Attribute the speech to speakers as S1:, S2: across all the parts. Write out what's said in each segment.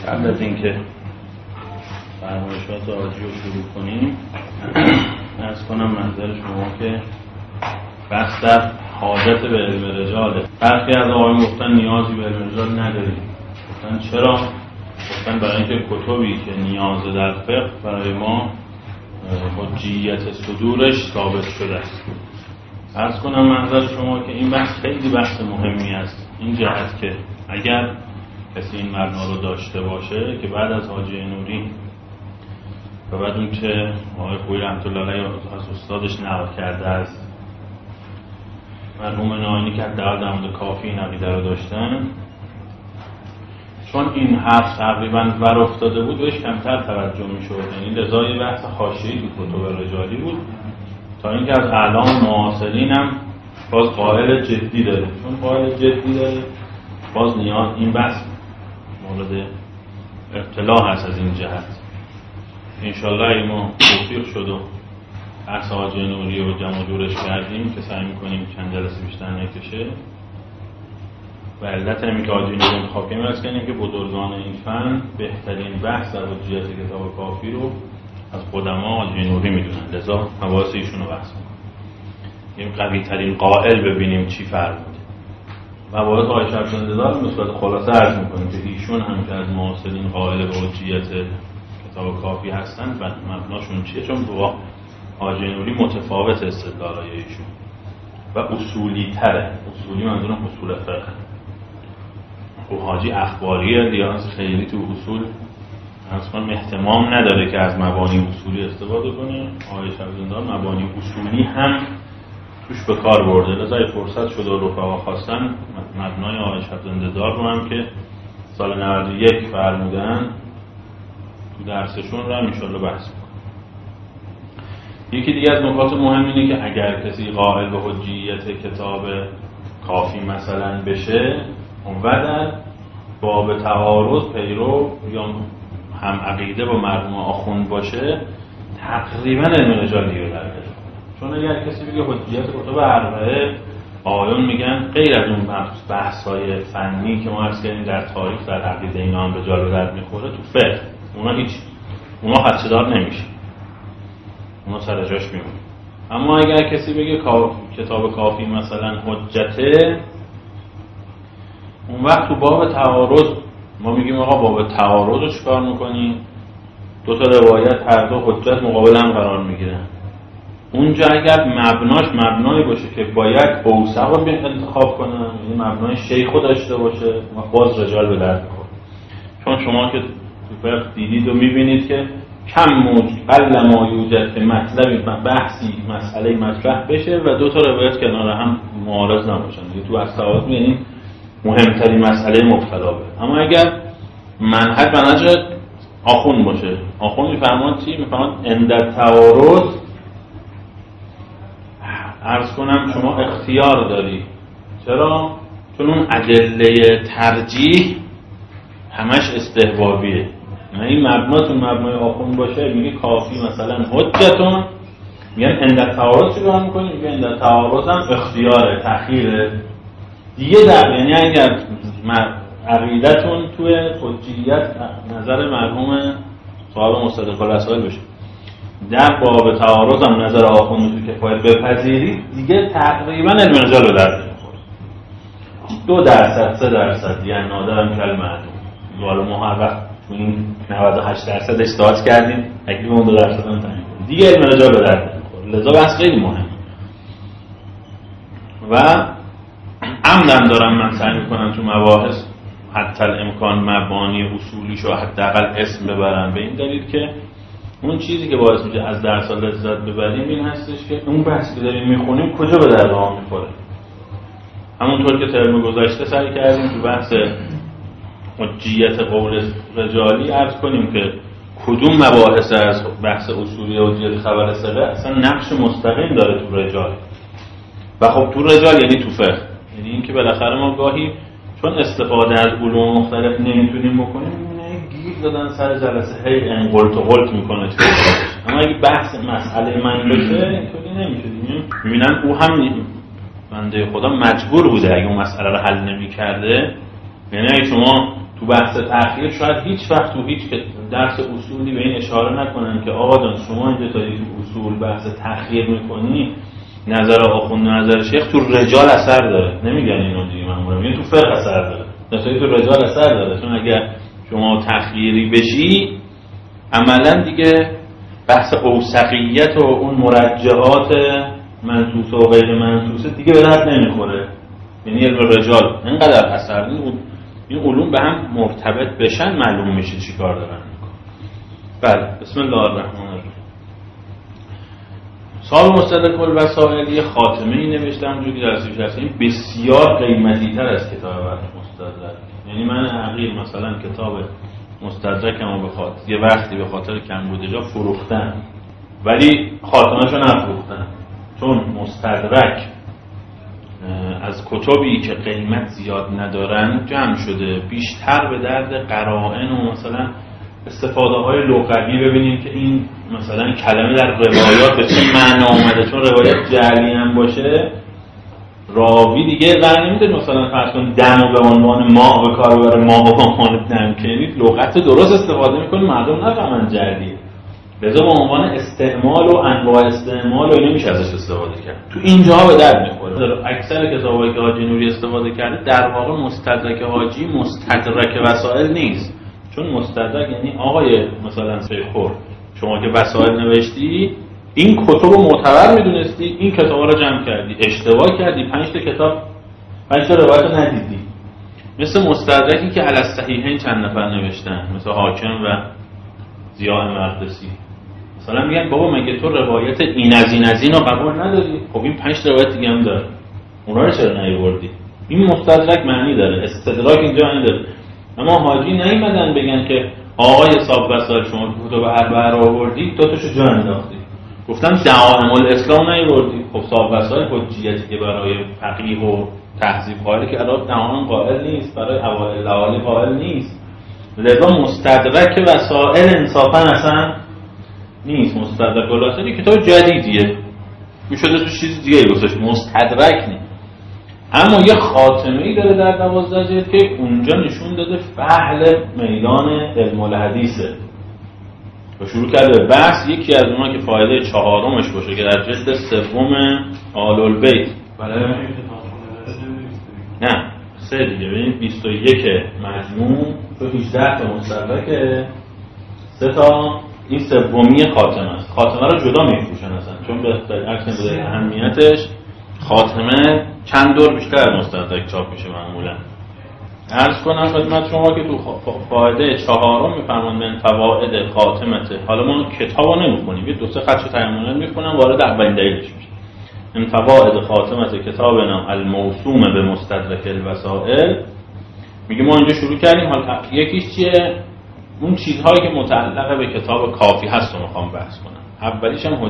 S1: قبل از اینکه فرمایشات حاجی رو شروع کنیم عرض کنم منظر شما که بحث در حاجت به علم رجاله. برخی از آقایون گفتن نیازی به علم رجال نداریم. گفتن چرا؟ گفتن برای اینکه کتبی که نیاز در فقه برای ما حجیت صدورش ثابت شده است. عرض کنم منظر شما که این بحث خیلی بحث مهمی است، این جهت که اگر کسی این مبنا رو داشته باشه که بعد از حاجی نوری و بعد اون که آقای خویی رحمت الله علیه از استادش نقل کرده از مرحوم ناینی که حداقل در مورد کافی این عقیده رو داشتن، چون این حرف تقریبا ور افتاده بود بهش کمتر توجه می‌شد. یعنی لذا یه بحث حاشیه‌ای تو کتب رجالی بود تا اینکه از اعلام معاصرین هم باز قائل جدی داره. چون قائل جدی داره باز نیاز این بحث مورد ابتلا هست. از این جهت انشالله اگه ما توفیق شد و بحث حاجی نوری رو جمع جورش کردیم که سعی میکنیم چند جلسه بیشتر نکشه و علت همین که حاجی نوری انتخاب کنیم از کنیم که بزرگان این فن بهترین بحث در حجیت کتاب کافی رو از قدما حاجی نوری میدونن، لذا مباحث ایشون رو بحث میکنیم قوی ترین قائل ببینیم چی فرموده. مباحث آقای شبزنده‌دار مثبت خلاصه عرض میکنیم که ایشون هم که از معاصرین قائل به حجیت کتاب کافی هستن و مبناشون چیه، چون با حاجی نوری متفاوت استدلالای ایشون و اصولی تره. اصولی منظورم اصول فقه. و حاجی اخباریه لیاز خیلی تو اصول اصلا اهتمام نداره که از مبانی اصولی استفاده کنه. آقای شبزنده‌دار مبانی اصولی هم توش به کار برده، لذا فرصت شده و رفقا خواستن مبنای آقای شبزنده‌دار رو هم که سال 91 فرمودن تو درسشون رو هم انشالله بحث کنم. یکی دیگه از نکات مهم اینه که اگر کسی قائل به حجیت کتاب کافی مثلا بشه اون در باب تعارض پیرو یا هم عقیده با مرحوم آخوند باشه تقریبا علم رجال دیگه در میاد. چون اگر کسی بگه حجیت کتاب اربعه، آقایون میگن غیر از اون بحث‌های فنی که ما عرض کردیم در تاریخ در عقیده اینا هم رجال به درد میخوره، تو فقه اونا خدشه‌دار نمیشه، اونا سر جاش میمونه. اما اگر کسی بگه کتاب کافی مثلا حجته، اون وقت تو باب تعارض ما میگیم آقا باب تعارض رو چیکار میکنی؟ دو تا روایت هر دو حجت مقابل هم قرار میگیرن. اونجا اگر مبناش مبنایی باشه که باید اوثق رو انتخاب کنن، یعنی مبنای شیخ رو داشته باشه، و باز رجال به درد میخوره. چون شما که تو فقه دیدید و میبینید که کم قل ما یوجد که مطلبی بحثی مسئله مطرح بشه و دو تا روایت کنار هم معارض نباشن. دیگه تو اصطلاحات یعنی مهمترین مسئله مبتلا به. اما اگر منهج آخوند باشه، آخوند میفرمان چی؟ میفرمان عند تعارض عرض کنم شما اختیار داری. چرا؟ چون اون ادله ترجیح همش استحبابیه. این مبناتون مبنای آخوند باشه میگه کافی مثلا حجتون، میگن عند تعارض چیکار میکنی؟ میگه عند تعارض هم اختیاره، تأخیره دیگه. در یعنی اگر عقیدتون توی حجیت نظر مرحوم صاحب مصدق الرسائل بشه، در باب تعارض هم نظر آخوند تو کفایت بپذیرید، دیگه تقریبا علم رجال رو درد نمیخوره. 2% 3% یعنی نادرم کل معدوم. حالا ما هر وقت تو این 98% اجتهاد کردیم، اگه اون 2% هم تعیین کنیم دیگه علم رجال رو درد نمیخوره. لذا بحث خیلی مهم و عمدن دارم من سعی میکنم تو مباحث حتی الامکان مبانی اصولیشو حداقل اسم ببرم، به این دلیل که اون چیزی که باعث میشه از درس لذت ببریم این هستش که اون بحثی که داریم میخونیم کجا به درد ما میخوره. همونطور که ترم گذشته سعی کردیم تو بحث حجیت قول رجالی عرض کنیم که کدوم مباحث از بحث اصولی حجیت خبر ثقه اصلا نقش مستقیم داره تو رجال. و خب تو رجال یعنی تو فقه، یعنی این که بالاخره ما گاهی چون استفاده از علوم مختلف نمیتونیم بکنیم، گیر دادن سر جلسه هی این قلت و قلت میکنه. اما اگه بحث مسئله من بشه اینطوری نمیشه. میبینن او هم بنده خدا مجبور بوده اگه اون مسئله رو حل نمیکرده. یعنی اگه شما تو بحث تأخیر شاید هیچ وقت تو هیچ درس اصولی به این اشاره نکنن که آقا جان شما اینجا تا تو اصول بحث تأخیر میکنی، نظر آخوند و نظر شیخ تو رجال اثر داره. نمیگن اینو دیگه معمولا میگن تو فقه اثر داره، مثلا تو رجال اثر داره. چون اگر شما تأخیری بشی عملا دیگه بحث اوثقیت و اون مرجعات منصوصه و غیر منصوصه دیگه به درد نمیخوره. یعنی علم رجال اینقدر اثر داره، این علوم به هم مرتبط بشن معلوم میشه چی کار دارن میکنن. بله، بسم الله الرحمن الرحیم. صاحب مستدرک الوسائل یه خاتمه ای نوشتم اونجوری که درسش هست، این بسیار قیمتی تر از کتاب مستدرک. یعنی من عقیل مثلا کتاب مستدرکمو یه وقتی به خاطر کمبودجا فروختن، ولی خاتمه‌شو نفروختن، چون مستدرک از کتبی که قیمت زیاد ندارن جمع شده، بیشتر به درد قرائن و مثلا استفاده های لغوی ببینیم که این مثلا کلمه در روایات به چه معنا اومده. چون روایت جعلی هم باشه راوی دیگه قرار نمیده مثلا فرض کن دم به عنوان ماء به کار ببره، ماء به عنوان دم، که لغت درست استفاده میکنه مردم نفهمن جعلیه. لذا به عنوان استعمال و انواع استعمال و اینو میشه ازش استفاده کرد. تو اینجاها به درد میخوره. اکثر کتابایی که حاجی نوری استفاده کرده در واقع مستدرک حاجی مستدرک وسائل نیست. چون مستدرک یعنی آقای مثلا شیخور شما که وسائل نوشتی این کتب رو معتبر میدونستی، این کتابا رو جمع کردی، اشتباه کردی، 5 تا کتاب 5 تا روایت رو ندیدی. مثل مستدرکی که علی الصحیحین چند نفر نوشتن، مثل حاکم و ضیاء مقدسی. مثلا میگن بابا مگه تو روایت این از این رو قبول نداری؟ خب این 5 روایت دیگه هم داره، اونا رو چرا نیاوردی؟ این مستدرک معنی داره، استدراک اینجا معنی داره. اما حاجی نیومدن بگن که آقای صاحب وسائل شما کتب اربعه رو آوردی، دو تاشو جا انداختی. گفتم دعائم الاسلام نیاوردی. خب صاحب وسائل حجیتی که برای فقیه و تهذیب قائل که الان دعائم قائل نیست، برای اوائل الاوالی قائل نیست. لذا مستدرک وسائل انصافا اصلا نیست. مستدرک الوسائل کتاب جدیدیه، میشده تو چیز دیگه گذاشت، مستدرک نیست. اما یه خاتمه‌ای داره در 12 جلد که اونجا نشون داده فحل میدان علم الحدیثه و شروع کرده به بحث. یکی از اونها که فایده 4مش باشه که در جلد 3 آل البیت، نه 3 دیگه ببینید 21 مجموع تو 18 تا مستدرکه، 3 تا این 3 خاتمه است. خاتمه رو جدا میفروشن اصلا، چون به عکس بده اهمیتش خاتمه چند دور بیشتر از مستدرک چاپ میشه معمولا. عرض کنم خدمت شما که تو فایده 4 میفرمان من فواید خاتمته. حالا ما کتابو نمیخونیم، یه 2-3 خطش تأملا میخونم، وارد اولین دلیلش میشه. من فواید خاتمته کتابنا الموسوم به مستدرک الوسائل. میگه ما اینجا شروع کردیم، حالا یکیش چیه؟ اون چیزهایی که متعلق به کتاب کافی هست رو میخوام بحث کنم. اولیش هم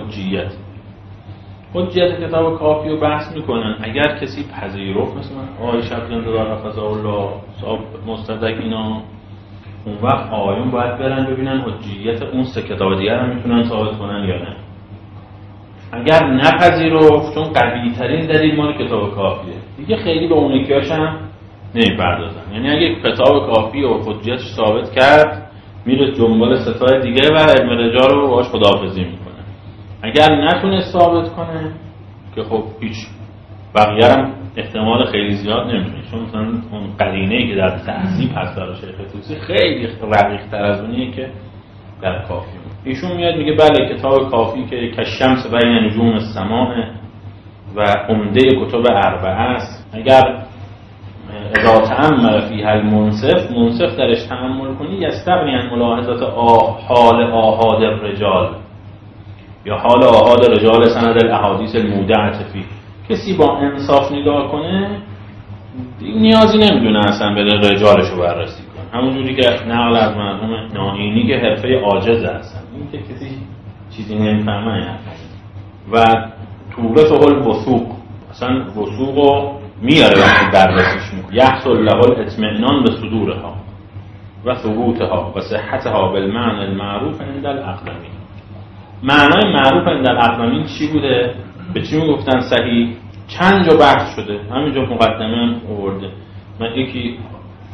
S1: حجیت کتاب کافی رو بحث میکنن. اگر کسی پذیرفت مثلا آقای شبزنده دار حفظه الله صاحب مستدرک اینا، اون وقت آقایون باید برن ببینن حجیت اون 3 کتاب دیگر هم میتونن ثابت کنن یا نه. اگر نپذیرفت، چون قوی ترین دلیل مال کتاب کافیه دیگه، خیلی به اون یکیاش هم نمیپردازن. یعنی اگه کتاب کافی و حجیتش ثابت کرد میره دنبال 3 دیگه و علم رجال رو باهاش خداحافظی میکنه. اگر نتونه ثابت کنه که خب هیچ، بقیه هم احتمال خیلی زیاد نمیتونه، چون مثلا اون قرینه‌ای که در تهذیب هست برای شیخ طوسی خیلی رقیق‌تر از اونیه که در کافی. ایشون میاد میگه بله کتاب کافی که کشمس بین نجوم السماء و عمده کتب اربعه است. اگر اذا تأمل فیها المنصف درش تأمل کنی یستغنی عن ملاحظات حال آحاد الرجال یا حال آحاد رجال سند الاحادیث المودعه فی. کسی با انصاف نگاه کنه نیازی نمیدونه اصلا بره رجالشو بررسی کنه، همونجوری که نقل از مرحوم ناینی که حرفه عاجز هستن، این که کسی چیزی نمیفهمه. و تورثه الوثوق، اصلا وثوقو میاره وقتی بررسیش میکنه. یحصل له الاطمئنان به صدورها و ثبوتها و صحتها بالمعنى المعروف عند الاقدمین. معنای معروف عند الاقدمین چی بوده؟ به چی میگفتن صحیح؟ چند جا بحث شده، همینجا مقدمه هم آورده. من یکی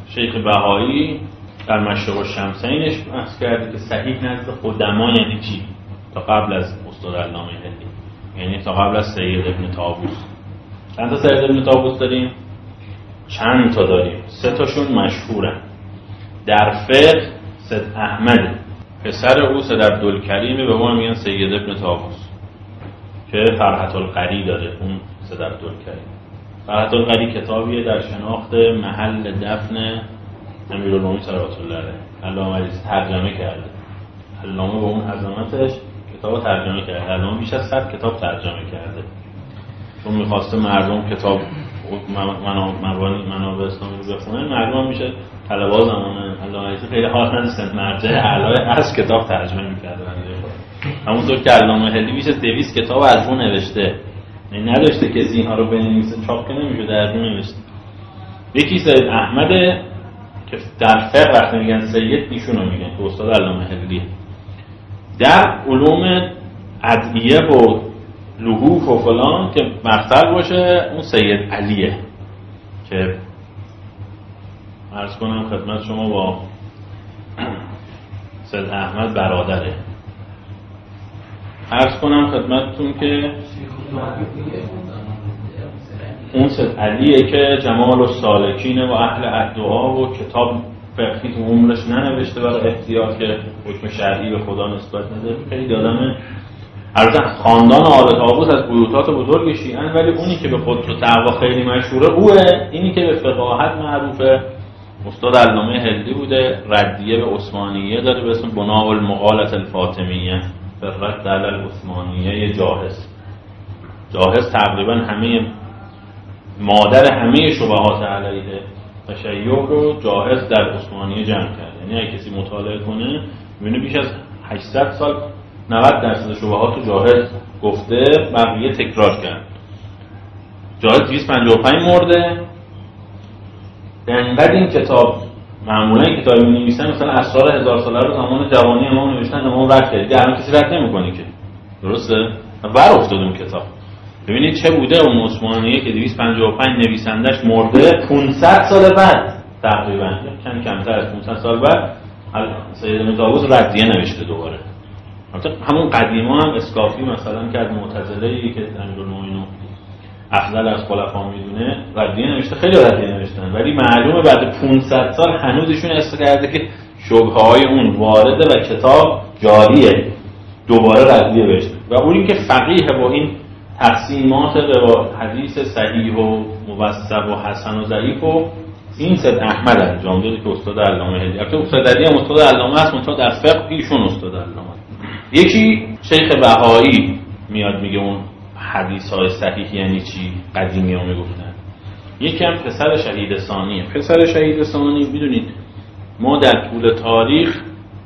S1: شیخ بهایی در مشرق الشمسینش بحث کرده که صحیح نزد قدما یعنی چی، تا قبل از استاد علامه هندی، یعنی تا قبل از سید ابن طاووس. چند تا سید ابن طاووس داریم؟ چند تا داریم، 3 تاشون مشهورن. در فقه سید احمد، پسر او سید عبدالکریم، به ما میگن سید ابن طاووس که فرحت القری داره. اون سید عبدالکریم. فرحت القری کتابیه در شناخت محل دفن امیرالمومنین صلوات الله علیه. علامه عزیز ترجمه کرده. علامه با اون عظمتش کتاب ترجمه کرده. علامه بیش از 100 کتاب ترجمه کرده، چون می‌خواسته مردم کتاب منابع اسلامی رو بخونن. مردم میشه طلبه زمان علامه عزیز خیلی حال نداشتن، مرجع اعلی از کتاب ترجمه می‌کردن. همونطور که علامه هندی بیش از 200 کتاب از اون نوشته، یعنی نداشته کسی اینها رو بنویسه، چاپ کنه نمیشه، در اون نوشته. یکی سید احمد که در فقه وقتی میگن سید ایشونو میگن که استاد علامه هندی. در علوم ادعیه و لحوف و فلان که مقتل باشه اون سید علیه که عرض کنم خدمت شما با سید احمد برادره. عرض کنم خدمتتون که اون سید علیه که جمال السالکین و اهل الدعا و کتاب فقهی تو عمرش ننوشته برای احتیاط که حکم شرعی به خدا نسبت نده. خیلی آدم البته خاندان آل طاووس از بیوتات بزرگ شیعه‌اند، ولی اونی که به خود و تقوا خیلی مشهوره اوه. اینی که به فقاهت معروفه استاد علامه هندی بوده. ردیه به عثمانیه داره به اسم بناء المقالة الفاطمیه به رد علی العثمانیه جاهز. جاهز تقریبا همه مادر همه شبهات علیه تشیع رو جاهز در عثمانیه جمع کرده. یعنی اگه کسی مطالعه کنه می‌بینه بیش از 800 سال 90% شبهات رو جاهز گفته، بقیه تکرار کرد. جاهز 255 مرده. انقدر این کتاب معمولا این کتابی می‌نویسن مثلا اسرار 1000 ساله رو زمان جوانی امام نوشتن، امام رد کرد. دیگه الان کسی رد نمی‌کنه که. درسته؟ بر افتاد اون کتاب. ببینید چه بوده اون عثمانیه که 255 نویسندش مرده 500 سال بعد تقریبا، کمی کمتر از 500 سال بعد سید ابن طاووس ردیه نوشته دوباره. همون قدیما هم اسکافی مثلا که از معتزله‌ای که امیرالمومنین افضل از خلفا میدونه ردیه نوشته، خیلی ردیه نوشتن، ولی معلومه بعد 500 سال هنوزشون استفاده کرده که شبهه‌های اون وارده و کتاب جاریه، دوباره ردیه بشه. و اونی که فقیه با این تقسیمات حدیث صحیح و موثق و حسن و ضعیف و این سید احمد انجام داده که استاد علامه هندی. البته استاد علی هم استاد علامه است، منتها در فقه ایشون استاد علامه. یکی شیخ بهایی میاد میگه اون حدیث‌های صحیح یعنی چی، قدیمی‌ها میگفتن. یکی هم پسر شهید ثانیه. پسر شهید ثانی میدونید ما در طول تاریخ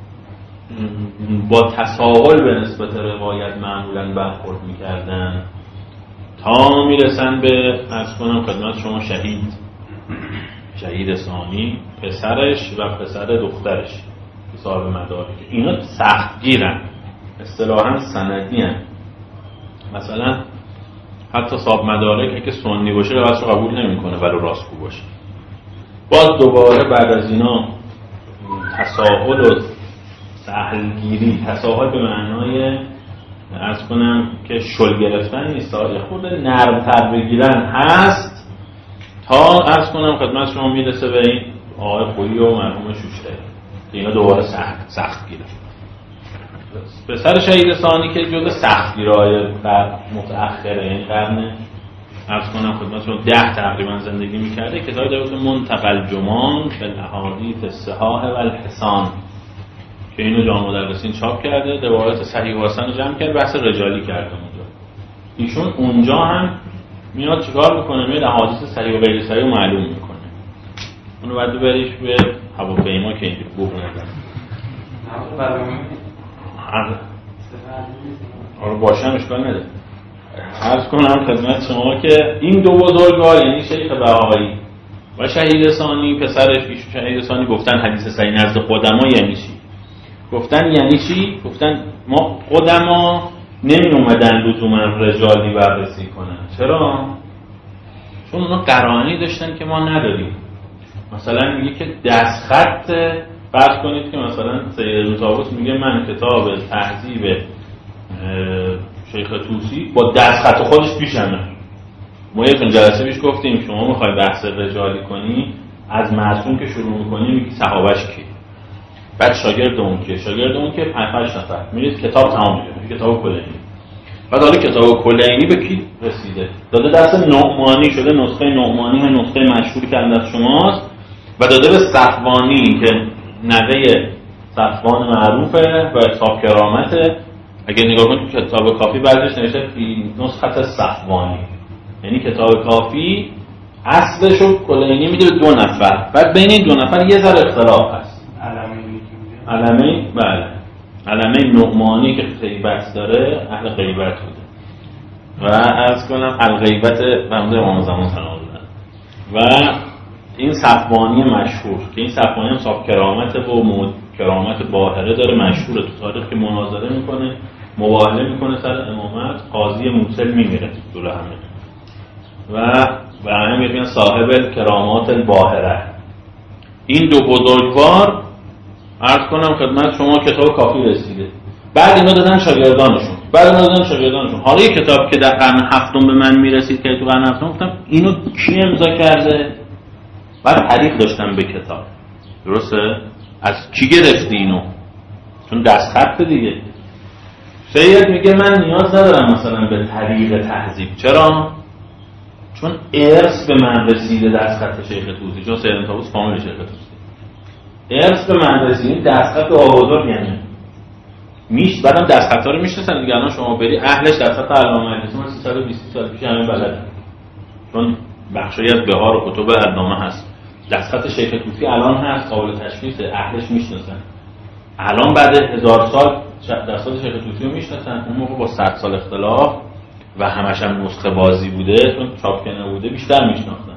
S1: با تساهل به نسبت روایت معمولاً برخورد می‌کردن تا میرسن به عرض کنم خدمت شما شهید ثانی، پسرش و پسر دخترش صاحب مدارک. اینا سختگیرن، اصطلاحاً سندی‌ان. مثلا حتی صاحب مدارک که سنی باشه روایتش قبول نمی‌کنه ولی راستگو باشه. باز دوباره بعد از اینا تساهل و سهلگیری، تساهل به معنای عرض کنم که شل گرفتن نیست، یه خورده نرم‌تر بگیرن هست تا عرض کنم خدمت شما میرسه به این آقای خویی و مرحوم شوشتری که اینا دوباره سخت گیره. پسر شهید ثانی که جزء سختگیرهای متأخره، یعنی قرن عرض کنم خدمت شما 10 تقریبا زندگی میکرده. کتابی در اسم منتقل جمان فی الاحادیث الصحاح و الحسان که اینو جامع مدرسین چاپ کرده، روایات صحیح و حسن رو جمع کرده، بحث رجالی کرده اونجا. ایشون اونجا هم میاد چیکار میکنه؟ میاد احادیث صحیح و غیر صحیح رو معلوم میکنه. اونو بعد بریش به هواپیما که اینجوری بوق نزنه. آره باشم اشکال نداره. عرض کنم خدمت شما که این دو بزرگوار یعنی شیخ بهایی و شهید ثانی پسرش شهید ثانی گفتن حدیث صحیح نزد قدما یعنی چی؟ گفتن یعنی چی؟ گفتن ما قدما نمی اومدن لزوما رجالی بررسی کنن. چرا؟ چون اونا قرائنی داشتن که ما نداریم. مثلا میگه که دستخط، فرض کنید که مثلا سید طاووس میگه من کتاب تهذیب شیخ طوسی با دستخط خودش پیشمه. ما یک جلسه پیش گفتیم شما میخوای بحث رجالی کنی، از معصوم که شروع میکنی میگی صحابهش کی، بعد شاگرد اون که 5 نفر میرید کتاب تمام میشه، کتاب کلینی. بعد حالا کتاب کلینی به کی رسیده؟ داده دست نعمانی، شده نسخه نعمانی و نسخه مشهوری که از شماست، و داده به صفوانی که نوه صفوان معروفه و حساب کرامته. اگه نگاه کنید تو کتاب کافی بعدش نوشته فی نسخه صفوانی، یعنی کتاب کافی اصلشو کلینی میده به 2 نفر، بعد بین این 2 نفر یه ذره اختلاف هست. علمین، بله، علمین نعمانی که غیبت داره اهل غیبت بوده و عرض کنم الغیبت بنده امام زمان سلام بودن، و این صفوانی مشهور که این صفوانی هم صاحب کرامت و کرامت باهره داره، مشهوره تو تاریخ که مناظره میکنه، مباهله میکنه سر امامت، قاضی موصل میمیره دور همه و همه میگن صاحب کرامات الباهره. این 2 بزرگوار عرض کنم خدمت شما کتاب کافی رسیده، بعد اینا دادن شاگردانشون، حالا یه کتاب که در قرن 7 به من میرسید که تو قرن 7 گفتم اینو کی امضا کرده، بعد تعریف داشتم به کتاب، درسته؟ از کی گرفتی اینو؟ چون دستخط دیگه. سید میگه من نیاز ندارم مثلا به طریق تهذیب. چرا؟ چون ارث به من رسیده دستخط شیخ طوسی، چون سید طاووس کامل شیخ طوسی. ارث به من رسیده دستخط آبادار یعنی بعدم دستخطا رو میشناسن دیگه. الان شما بری اهلش دستخط علامه مجلسی من 320 سال پیش همین بلدن، چون بخشی از بهار و کتب علامه هست. دستخط شیخ طوسی الان هست، قابل تشخیص، اهلش میشناسن. الان بعد 1000 سال دستخط شیخ طوسی رو میشناسن، اون موقع با 100 سال اختلاف و همش هم نسخه بازی بوده چون چاپ کنه بوده بیشتر میشناختن.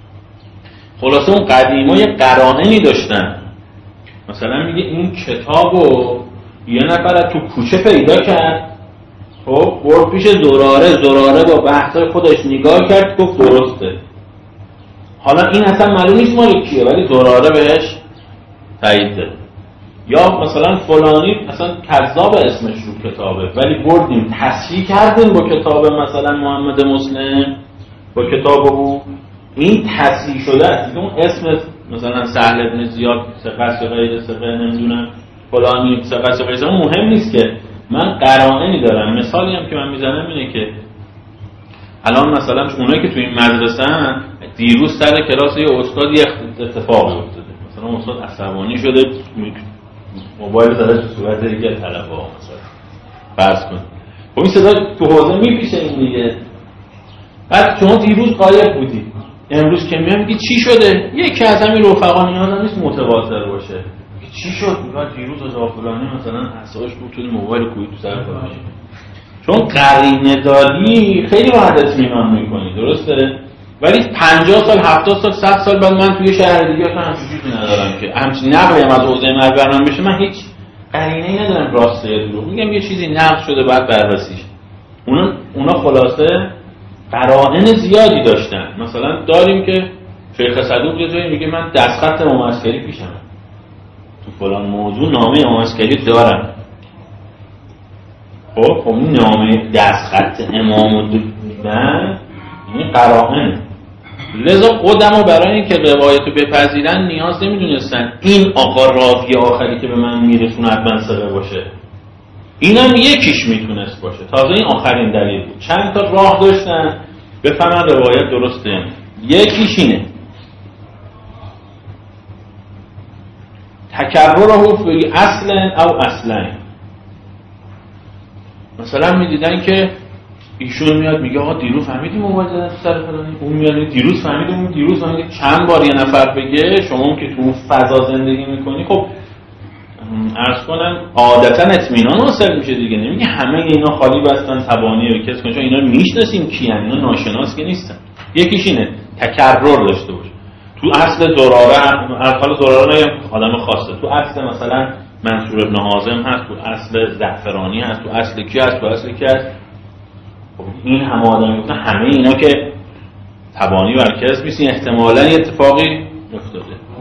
S1: خلاصه اون قدیما یه قرائنی داشتن، مثلا میگه این کتابو یه نفر تو کوچه پیدا کرد، خب برد پیش زراره با بحثای خودش نگاه کرد گفت درسته. حالا این اصلا معلوم نیست مال کیه ولی زراره بهش تایید داد. یا مثلا فلانی اصلا کذاب اسمش رو کتابه ولی بردیم تصحیح کردیم با کتاب مثلا محمد مسلم، با کتاب او این تصحیح شده است. اون اسم مثلا سهل بن زیاد ثقه غیر ثقه نمیدونم فلانی ثقه غیر مهم نیست که من قرائنی دارم. مثالی هم که من میزنم اینه که الان مثلا اونایی که تو این مدرسه‌ن دیروز سر کلاس یه استادی اتفاق افتاده، مثلا استاد عصبانی شده موبایل زده تو صورت دیگه طلبه‌ها مثلا فرض کن، خب این صدا تو حوزه میپیشه این دیگه. بعد شما دیروز غایب بودی، امروز که میام میگی چی شده؟ یکی از همین رفقا نیاز نیست متواتر باشه چی شد؟ میگه دیروز از فلانی مثلا حسابش بود تو موبایل کوی تو سر فلانی. چون قرینه داری خیلی راحت اطمینان میکنی، درسته؟ ولی 50 سال 70 سال 100 سال بعد من توی شهر دیگه اصلا همچین چیزی ندارم که همچین نقلیم از حوزه مربرنامه بشه، من هیچ قرینه‌ای ندارم راسته یا دروغ، میگم یه چیزی نقل شده بعد بررسیش. اونا خلاصه قرائن زیادی داشتن. مثلا داریم که شیخ صدوق یه جایی میگه من دستخط امام عسکری پیشم تو فلان موضوع نامه امام عسکری دارم. خب این نامه دستخط امام دیدن این قرائن. لذا قدما برای اینکه روایتو بپذیرن نیاز نمیدونستن این آقا راوی آخری که به من میرسونه حتما ثقه باشه، اینم یکیش میتونست باشه. تازه این آخرین دلیل بود. چند تا راه داشتن بفهمن روایت درسته. یکیش اینه تکرره فی اصل او اصلین. مثلا میدیدن که ایشون میاد میگه آقا دیروز فهمیدیم موبایل زدن تو سر فلانی، اون میاد دیروز فهمیدیم چند بار یه نفر بگه، شما که تو اون فضا زندگی میکنی خب عرض کنم عادتا اطمینان حاصل میشه دیگه. نمیگه همه اینا خالی بستن تبانی و کس کنن، چون اینا میشناسیم کیان، اینا ناشناس که نیستن. یکیش اینه تکرر داشته باشه. تو اصل زراره، اصل زراره نگم آدم خاصه، تو اصل مثلا منصور ابن حازم هست، تو اصل زعفرانی هست، تو اصل کی هست، تو اصل کی هست. خب این همه آدم همه اینا که تبانی و کس میسین احتمالاً اتفاقی افتاده.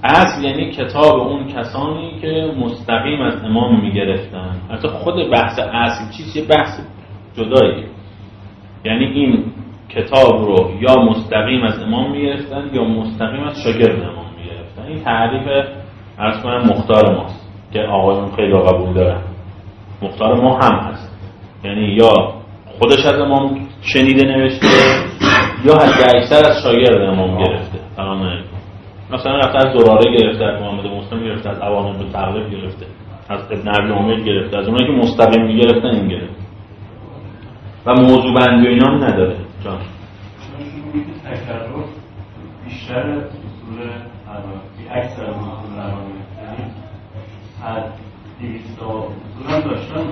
S1: اصل یعنی کتاب اون کسانی که مستقیم از امام میگرفتن. حتی خود بحث اصل چیز یه بحث جداییه، یعنی این کتاب رو یا مستقیم از امام میگرفتن یا مستقیم از شاگرد امام میگرفتن. این تعریف عرض کنم مختار ماست که آقایون خیلی قبول دارن. مختار ما هم هست، یعنی یا خودش از امام شنیده نوشته یا حتی اکثر از شاگرد امام گرفته. سلام علیکم. مثلا رفته از زراره گرفته، از محمد مسلم گرفته، از عوان بن تغلب گرفته، از ابن ابی عمر گرفته، از اونایی که مستقیم میگرفتن این گرفته و موضوع بندی و اینا هم نداره. جان
S2: تکرر بیشتر اصول حرامتی اکثر اصول حرامتی یعنی از 200 اصول هم داشتن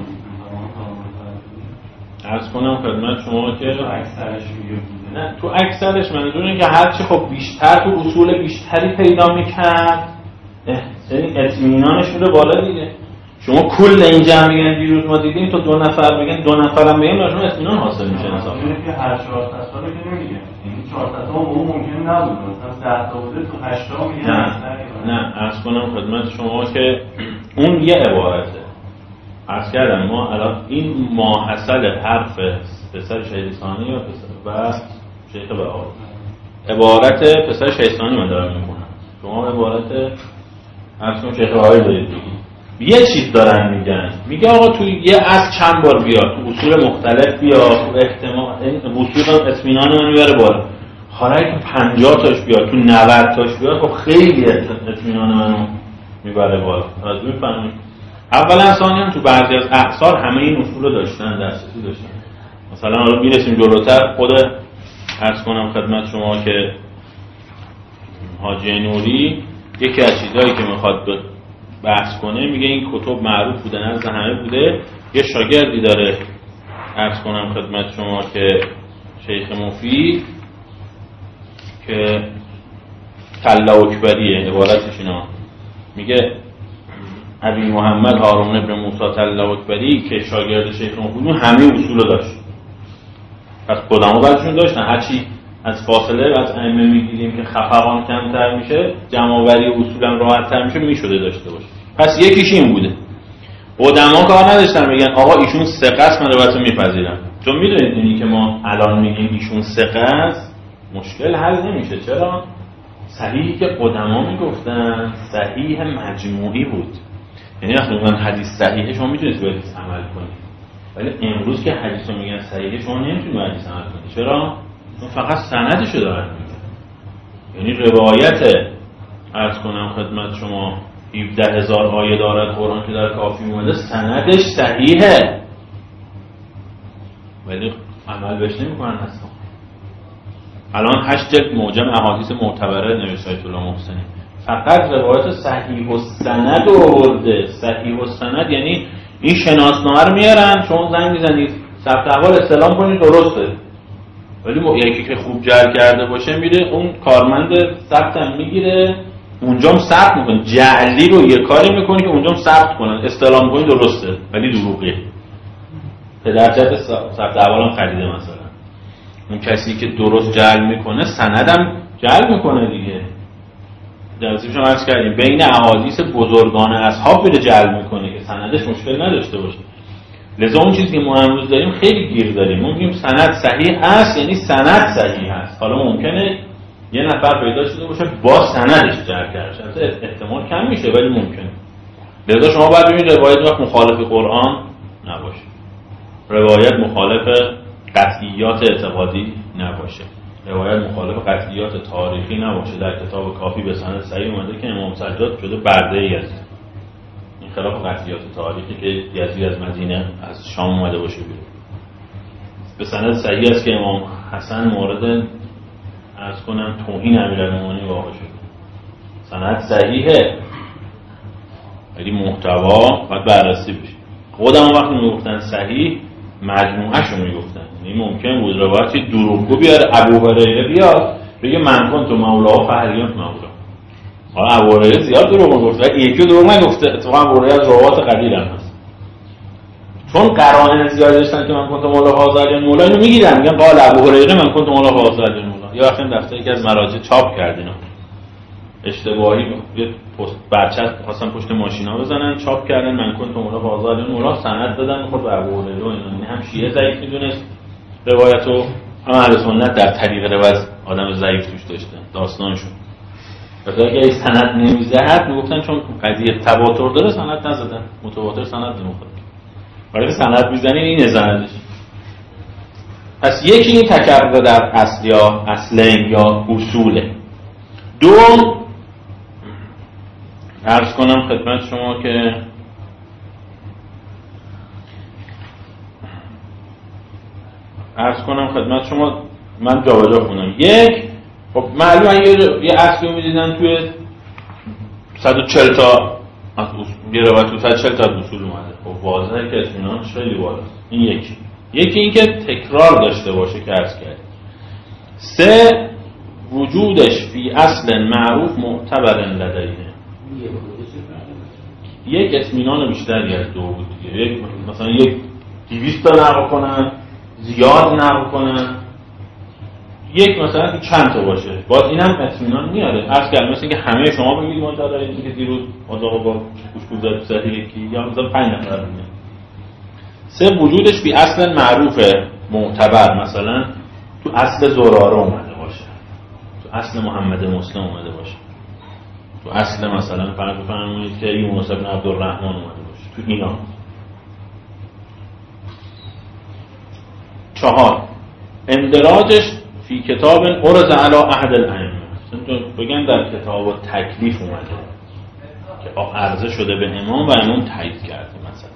S1: عرض کنم خدمت شما که
S2: تو اکثرش میگه بوده.
S1: نه، تو اکثرش منظور اینه که هرچی خب بیشتر تو اصول بیشتری پیدا میکرد اطمینانش میره بالا دیگه. شما کل این جمع بگن دیروز ما دیدیم تا 2 نفر بگن 2 نفرم بگن لازم اطمینان حاصل میشه انسان.
S2: اینه که هر 4 تا سال که نمیگه، یعنی 4 تا اون ممکن نبود، مثلا 10 تا بوده تو 8 تا میگن.
S1: نه عرض کنم خدمت شما که اون یه عبارته. عرض کردم ما الان این ماحصل حرف پسر شهریستانی و شیخ بهایی، عبارت پسر شهریستانی من دارم میکنم، شما عبارت عرض کنم شیخ بهایی دارید بگید. یه چیز دارن میگه آقا تو یه از چند بار بیا، تو اصول مختلف بیا، تو احتمال اصول اطمینان من میبره بالا. حالا که 50 تاش بیا، تو 90 تاش بیا، خب خیلی اطمینان منو میبره بالا. از میفهمید اولا ثانیا تو بعضی از اعصار همه این اصول رو داشتن، دسترسی داشتن. مثلا حالا میرسیم جلوتر، خود عرض کنم خدمت شما که حاجی نوری یکی از چیزهایی که میخواد بحث کنه میگه این کتب معروف بوده، نزد همه بوده. یه شاگردی داره عرض کنم خدمت شما که شیخ مفید که تله اکبریه، عبارتش اینا میگه ابی محمد هارون ابن موسی تله اکبری که شاگرد شیخ مفید همه اصول داشت. پس قدما بعدشون داشتن، هرچی از فاصله و از ائمه میگیریم که خفقان کمتر میشه، جمع‌آوری اصولا راحت‌تر میشه، میشده داشته باشه. پس یکیش این بوده. قدما کار نداشتن بگن آقا ایشون ثقه است، من روایتو میپذیرم. چون میدونید اینی که ما الان میگیم ایشون ثقه است مشکل حل نمیشه. چرا؟ صحیحی که قدما میگفتن صحیح مجموعی بود، یعنی وقتی میگن حدیث صحیحه شما میتونید به حدیث عمل کنید، ولی امروز که حدیثو میگن صحیحه شما نمیتونید به حدیث عمل کنید. چرا؟ چون فقط سندشو دارن میگن. یعنی روایت عرض کنم خدمت شما 17000 آیه دارد قرآن که در کافی اومده، سندش صحیحه ولی عمل بهش نمیکنن اصلا. الان 8 جلد معجم احادیث معتبره نوشته آیت الله محسنی، فقط روایت صحیح السند آورده. صحیح السند یعنی این شناسنامه رو میارن، شما زنگ میزنید ثبت احوال استلام کنید درسته، ولی یکی که خوب جر کرده باشه میره اون کارمند ثبت هم میگیره، اونجا هم ثبت میکنه، جعلی رو یه کاری میکنه که اونجا هم ثبت کنن استلام کنید درسته ولی دروغه. پدرجد ثبت احوال هم خریده مثلا. اون کسی که درست جعل میکنه سندم جعل میکنه دیگه. درسیش هم عرض کردیم بین احادیث بزرگان اصحاب میره جعل میکنه که سندش مشکل نداشته باشه. لذا اون چیزی که ما امروز داریم خیلی گیر داریم. ما میگیم سند صحیح است یعنی سند صحیح است. حالا ممکنه یه نفر پیدا شده باشه با سندش جعل کرده، احتمال کم میشه ولی ممکنه. لذا شما باید ببینید روایت وقت مخالف قرآن نباشه، روایت مخالف قطعیات اعتقادی نباشه، روایت مخالف قطعیات تاریخی نباشه. در کتاب کافی به سند صحیح اومده که امام سجاد شده برده یزید، این خلاف قطعیات تاریخی که یزید از مدینه از شام اومده باشه بیرون. به سند صحیح است که امام حسن مورد عرض کنم توهین امیرالمومنین واقع شده. سند صحیحه ولی محتوا باید بررسی بشه. خودم وقتی میگفتن صحیح مجموعه‌شو میگفتن، یعنی ممکن بود روایتی دروغگو بیاره، ابو هریره بیاد بگه من کنت مولا فهریان مولا. حالا ابو هریره زیاد دروغ میگفت ولی یکی دروغ نگفته. اتفاقا ابو هریره از روایات قدیر هم هست، چون قرائن زیاد داشتن که من کنت مولا فاضل مولا اینو میگیرن میگن قال ابو هریره من کنت مولا فاضل مولا. یا وقتی دفتر یکی از مراجع چاپ کرد اینا اشتباهی یه پست برچسب خواستن پشت ماشینا بزنن، چاپ کردن من کنت اونا بازار اون سند دادن خود به ابو هریره و اینا. هم شیعه ضعیف میدونست روایتو، هم اهل سنت در طریق روایت آدم ضعیف توش داشتن داستانشون. مثلا اگه این سند نمیزد میگفتن چون قضیه تواتر داره سند نزدن، متواتر سند نمیخواد. ولی سند میزنین این سندش. پس یکی این تکرر در اصل یا اصلین یا اصوله. دوم عرض کنم خدمت شما که من جابجا کنم. یک، خب معلومه یه اصلی میدیدن توی 140 تا از یه روایت تو 140 تا اصول اومده. خب واضحه که اطمینانش خیلی بالاست. این یکی این که تکرار داشته باشه که عرض کردیم. سه، وجودش فی اصل معروف معتبر لدیه. یک اطمینان بیشتری از دو بود دیگه. یک مثلا 200 تا نقل کنن، زیاد نقل کنن، یک مثلا چند تا باشه، باز اینم اطمینان میاره. عرض کردم مثلا که همه شما بگید ما دارید که دیروز آقا با گوش زد سر یکی یا مثلا 5 نفر میگن. سه، وجودش بی اصل معروف معتبر، مثلا تو اصل زراره اومده باشه، تو اصل محمد مسلم اومده باشه، تو اصل مثلا فرض بفرمایید که یونس بن عبدالرحمن اومده باشه، تو اینا. 4، اندراجش فی کتاب ارز علی احد الائمه، بگن در کتاب و تکلیف اومده که عرضه شده به امام و امام تایید کرده مثلا.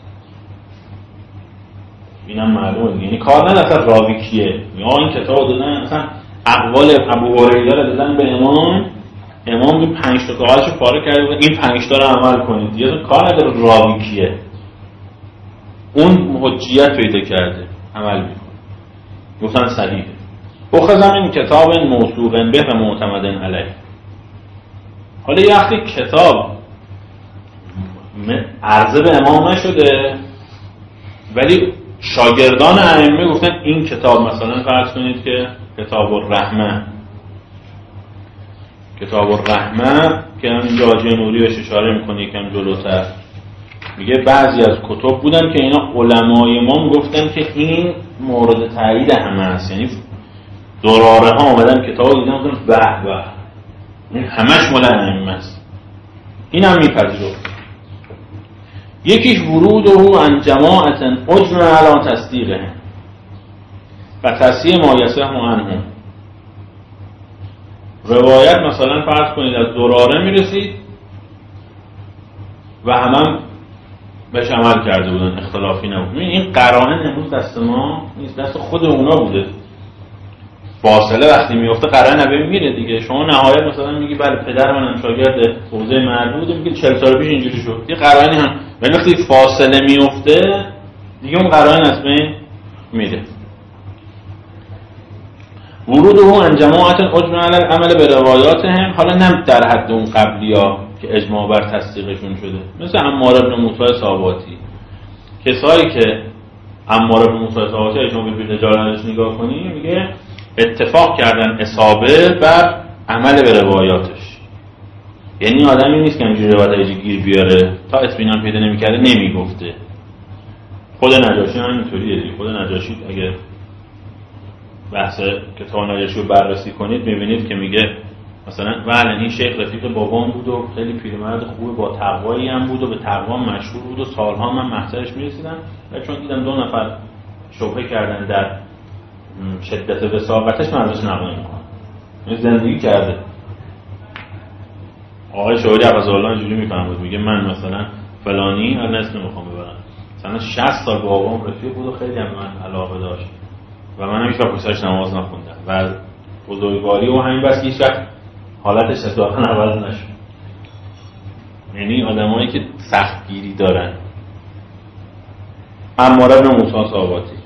S1: اینم معلومه، یعنی کار نه اصلا راوی کیه، یا این کتاب دادن مثلا اقوال ابو هریره رو دادن به امام این 5 تا کاغذشو پاره کرده بود این 5 تا رو عمل کنید، یه کار نداره راوی کیه، اون حجیت پیدا کرده عمل میکنه، گفتن صحیحه. اخذ من کتاب موثوق به و معتمد علیه. حالا یه وقتی کتاب عرضه به امام نشده ولی شاگردان ائمه گفتن این کتاب، مثلا فرض کنید که کتاب الرحمه که همینجا حاجی نوری بهش اشاره میکنه یکم جلوتر، میگه بعضی از کتب بودن که اینا علمای ما گفتن که این مورد تایید همه است، یعنی دراره ها اومدن کتاب دیدن گفتن به این همش مال ائمه است. این هم میپذیره. یکیش وروده عن جماعت اجمع علی تصدیقه و تصحیح ما یصح عنهم. روایت مثلا فرض کنید از دراره میرسید و هم بهش عمل کرده بودن، اختلافی نبود. این قرائن امروز دست ما نیست، دست خود اونا بوده. فاصله وقتی میفته قرائن نبی میره دیگه. شما نهایت مثلا میگی بله پدر منم شاگرد حوزه معبود، میگی 40 سال پیش اینجوری شد، یه قرائنی هم، ولی وقتی فاصله میفته دیگه اون قرائن از بین میره. وروده عن جماعت اجمع علی العمل به روایاتهم، حالا نه در حد اون قبلیا که اجماع بر تصدیقشون شده، مثل عمار بن موسی ثابتی. کسایی که عمار بن موسی ثابتی اجماع به رجالش نگاه کنی میگه اتفاق کردن اصابه بر عمل به روایاتش، یعنی آدمی نیست که همینجوری روایتش گیر بیاره تا اطمینان پیدا نمی‌کرده نمیگفته. خود نجاشی هم اینطوریه دیگه. خود نجاشی اگه بحث کتاب نجاشی رو بررسی کنید می‌بینید که میگه مثلا بله این شیخ رفیق بابام بود و خیلی پیرمرد خوبه، با تقوایی هم بود و به تقوا مشهور بود و سالها من محضرش می‌رسیدم، و چون دیدم 2 نفر شبهه کردن در شدت وساقتش من ازش نقل نمی‌کنم. این زندگی کرده. آقای شهودی حفظه‌الله اینجوری میفهمه، میگه من مثلا فلانی هر نسل نمیخوام ببرم، مثلا 60 سال با بابام رفیق بود و خیلی هم من علاقه داشت و من هیچ وقت پسرش نماز نخوندم و بزرگواری و همین بس هیچ وقت حالتش اصلاحاً عوض نشد. یعنی آدمایی که سختگیری دارن. عمار بن موسی ثابتی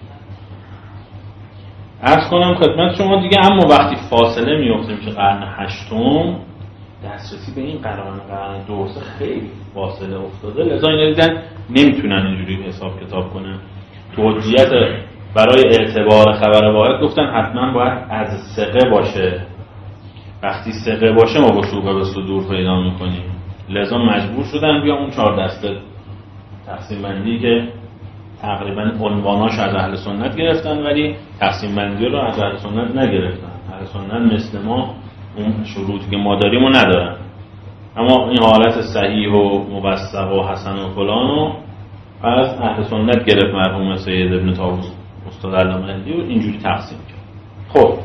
S1: عرض کنم خدمت شما دیگه. اما وقتی فاصله میفته میشه قرن هشتم، دسترسی به این قرن دوسه خیلی فاصله افتاده، لذا اینا دیدن نمیتونن اینجوری حساب کتاب کنن. توجیهت برای اعتبار خبر واحد گفتن حتما باید از ثقه باشه وقتی ثقه باشه ما وثوق به صدور پیدا میکنیم. لذا مجبور شدن بیا اون 4 دسته تقسیم بندی که تقریبا عنواناش از اهل سنت گرفتن ولی تقسیم بندی رو از اهل سنت نگرفتن. اهل سنت مثل ما اون شروطی که ما داریم رو ندارن، اما این حالت صحیح و موثق و حسن و فلان رو از اهل سنت گرفت مرحوم سید ابن طاووس استاد علامه هندی و اینجوری تقسیم کرد. خب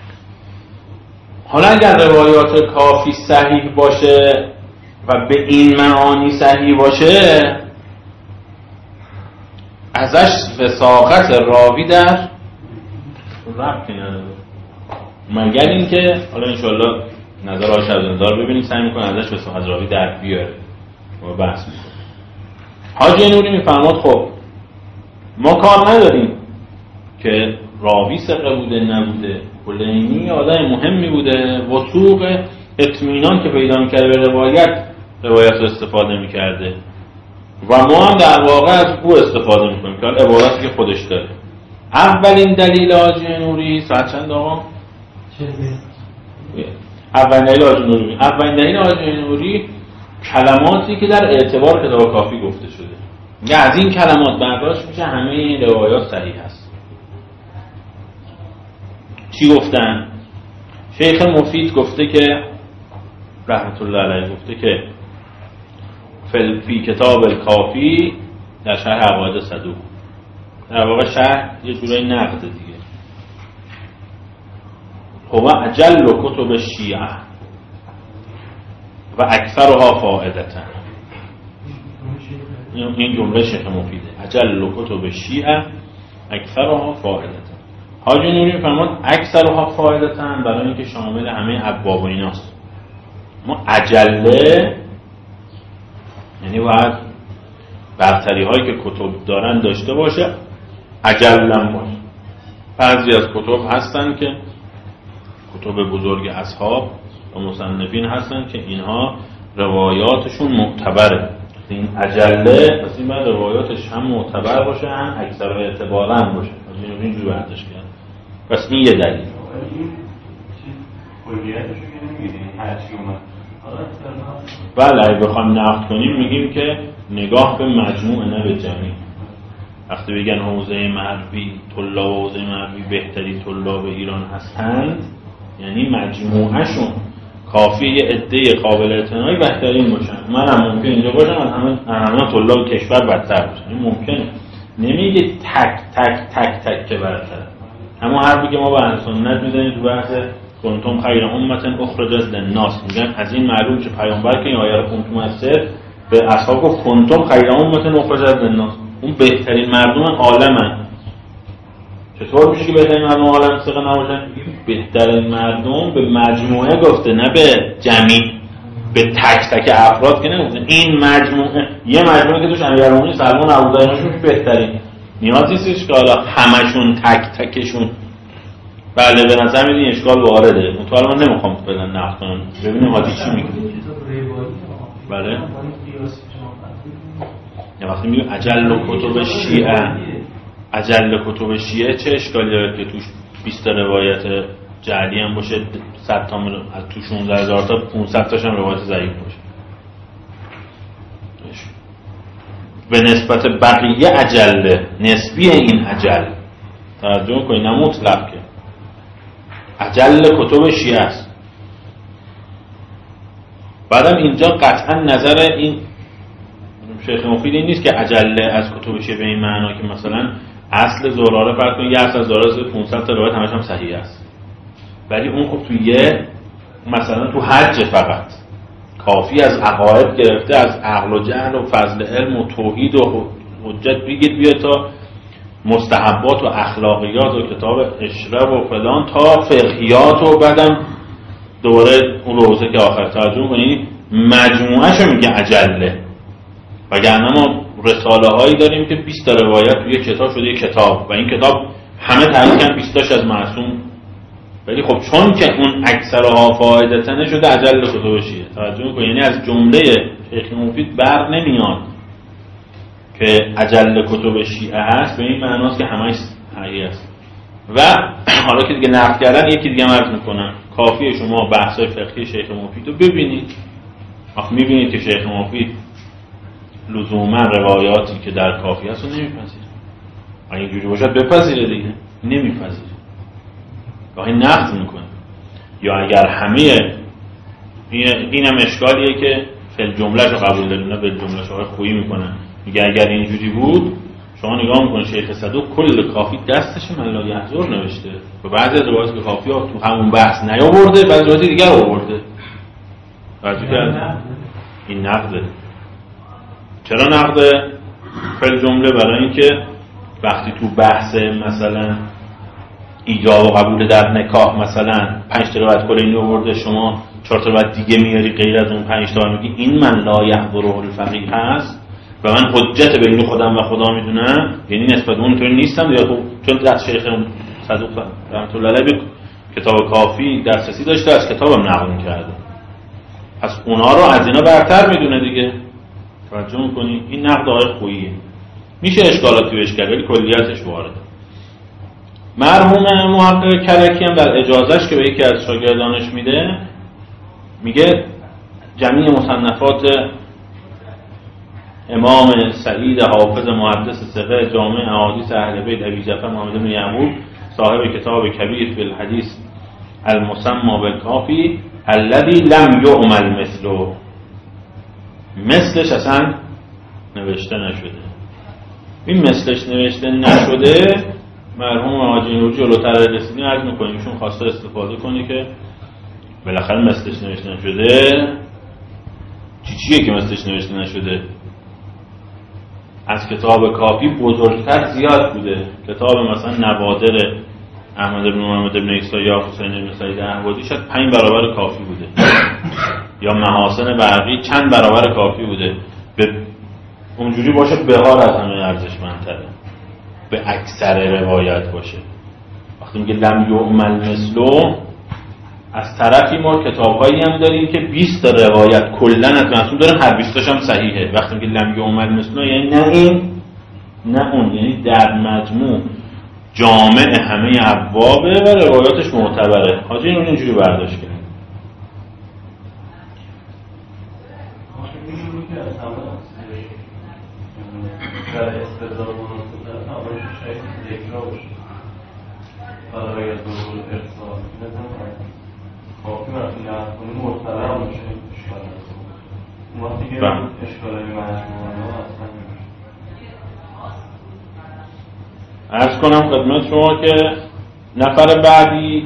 S1: حالا اگر روایات کافی صحیح باشه و به این معانی صحیح باشه، ازش وثاقت راوی در ربطی نداره، مگر اینکه حالا انشاءالله نظر آقای شبزندار ببینیم سعی میکنه ازش وثاقت راوی در بیاره و بحث میکنه. حاجی نوری میفرماد خب ما کار نداریم که راوی ثقه بوده نبوده، کلینی آدم مهمی بوده، وثوق اطمینان که پیدا میکرده به روایت رو استفاده میکرده و ما هم در واقع از او استفاده میکنیم که عبارتی که خودش داره. اولین دلیل حاجی نوری ساعت چند آقا؟ اولین دلیل حاجی نوری کلماتی که در اعتبار کتاب کافی گفته شده، از این کلمات برداشت میشه همه این روایات صحیح هست. چی گفتن؟ شیخ مفید گفته که رحمت الله علیه گفته که فی کتاب الکافی در شرح عقاید صدوق، در واقع شرح یه جورای نقد دیگه، هو اجل کتب شیعه و اکثرها فائدتا. این جمله شیخ مفیده، اجل کتب شیعه اکثرها فائدتا. حاجی نوری فرمود اکثرها فائدتا برای اینکه شامل همه ابواب ایناست. ما اجله یعنی باید برتری هایی که کتب دارن داشته باشه، اجلم باشه. بعضی از کتب هستن که کتب بزرگ اصحاب و مصنفین هستن که اینها روایاتشون معتبره. این اجله پس این باید روایاتش هم معتبر باشه هم اکثر اعتبارا هم باشه. اینجوری برداشت کرد. پس این یه دلیل. بله اگه بخوایم نقد کنیم میگیم که نگاه به مجموعه نه به جمعی. وقتی بگن حوزه معرفی طلاب حوزه معرفی بهترین طلاب ایران هستند، یعنی مجموعهشون کافیه یه عده قابل اعتنایی بهترین باشن. منم ممکن اینجا باشم از همه طلاب کشور بدتر باشن، این ممکنه. نمیگه تک تک تک تک که برتره. اما حرفی که ما به اهل سنت میزنیم تو بحث کنتم خیر امت اخرجت للناس، میگن از این معلوم که پیامبر که این آیه رو خوند تو مسجد به اصحاب گفت کنتم خیر امت اخرجت للناس، اون بهترین مردم عالمن. چطور میشه که بهترین مردم عالم ثقه نباشن؟ بهترین مردم به مجموعه گفته نه به جمعی، به تک تک افراد که نگفته. این مجموعه یه مجموعه که توش امیرالمومنین سلمان ابوذرشون بهترین، نیاز نیستش که حالا همشون تک تکشون. بله به نظر میاد این اشکال وارده، مطمئن من نمیخوام بدن نقد کنم. ببینیم حاجی چی میگه. بله یا وقتی میگه اجل کتب شیعه، اجل کتب شیعه چه اشکالی داره که توش 20 روایت جعلی هم باشه، 100 تا از تو 16000 تا 500 تاش هم روایت ضعیف باشه. به نسبت بقیه اجله نسبی این اجل توجه کنید، نه مطلق که اجل کتب شیعه است. بعدم اینجا قطعا نظر این شیخ مفید این نیست که اجله از کتب شیعه به این معنا که مثلا اصل زراره فرض کنید یه اصل زراره 500 تا روایت همش هم صحیح است، ولی اون خب توی یه مثلا تو حج فقط کافی از عقاید گرفته، از عقل و جهل و فضل علم و توحید و حجت بگید بیاد تا مستحبات و اخلاقیات و کتاب اشرب و فلان تا فقهیات و بعدم دوباره اون روزه که آخر ترجمه کنید مجموعه‌شو میگه اجله. وگرنه ما رساله هایی داریم که 20 تا روایت توی کتاب شده یک کتاب و این کتاب همه تعریف کردن 20 تاش از معصوم، ولی خب چون که اون اکثرها فائدتن شده اجل کتب شیعه. توجه می‌کنید یعنی از جمله شیخ مفید بر نمیاد که اجل کتب شیعه هست به این معناست که همش صحیح است. و حالا که دیگه نقد کردن یکی دیگه عرض میکنم کافیه شما بحث‌های فقهی شیخ مفید رو ببینید. وقتی می‌بینید که شیخ مفید لزوما روایاتی که در کافی هست رو نمی‌پذیره، اگه اینجوری باشد بپذیره دیگه، نمی‌پذیره، گاهی نقد می‌کنه. یا اگر همه اینم اشکالیه که فل جمله رو قبول داریم، نه به جمله شو خویی میکنن. میگه اگر اینجوری بود شما نگاه میکنید شیخ صدوق کل کافی دستش من لا یحضر نوشته و بعضی از روایات که کافی ها تو همون بحث نیاورده، بعضی روایات دیگر آورده. توجه کرد؟ این نقده. چرا نقده؟ فل جمله برای اینکه وقتی تو بحث مثلا ایجاب و قبول در نکاح مثلا 5 تا روایت کلینی آورده، شما 4 تا روایت دیگه میاری غیر از اون 5 تا، میگی این من لا یحضره الفقیه هست و من حجت بین خودم و خدا میدونم، یعنی نسبت اون طوری نیستم یا خب چون دست شیخ صدوق رحمت الله علیه کتاب کافی دسترسی داشته، از کتابم نقل کرده، پس اونا رو از اینا برتر میدونه دیگه. توجه میکنی؟ این نقد آقای خوییه، میشه اشکالاتی بهش کرد ولی کلیتش وارده. مرحوم محقق کلکی هم در اجازهش که به یکی از شاگردانش میده، میگه جمعی مصنفات امام سعید حافظ محدث ثقه جامع احادیث اهل بیت ابی جعفر محمد بن یعقوب صاحب کتاب کبیر فی الحدیث المسمى بالکافی الذی لم یعمل مثله، مثلش اصلا نوشته نشده. این مثلش نوشته نشده مرحوم حاجی نوری جلوتر رسیدیم عرض میکنیم ایشون خواسته استفاده کنه که بالاخره مثلش نوشته نشده. چیه که مثلش نوشته نشده؟ از کتاب کافی بزرگتر زیاد بوده. کتاب مثلا نوادر احمد بن محمد بن عیسی یا حسین بن سعید احوازی شاید 5 برابر کافی بوده یا محاسن برقی چند برابر کافی بوده. به اونجوری باشه بهار از همه ارزشمندتره، به اکثر روایت باشه. وقتی میگه لم یعمل مثله، از طرفی ما کتاب‌هایی هم داریم که 20 تا روایت کلاً از معصوم دارن، هر 20 تاش هم صحیحه. وقتی میگه لم یعمل مثله یعنی نه این نه اون، یعنی در مجموع جامع همه ابوابه و روایاتش معتبره. حاجی اینو اینجوری برداشت کرد.
S2: در استدلال مناسب اول شاید ذکر باشه برای ظهور ارسال کافی وقتی نقد کنی مرتبط باشه اشکال نداره. اون وقتی که اشکالای مجموعه اصلا نمیشه.
S1: عرض کنم خدمت شما که نفر بعدی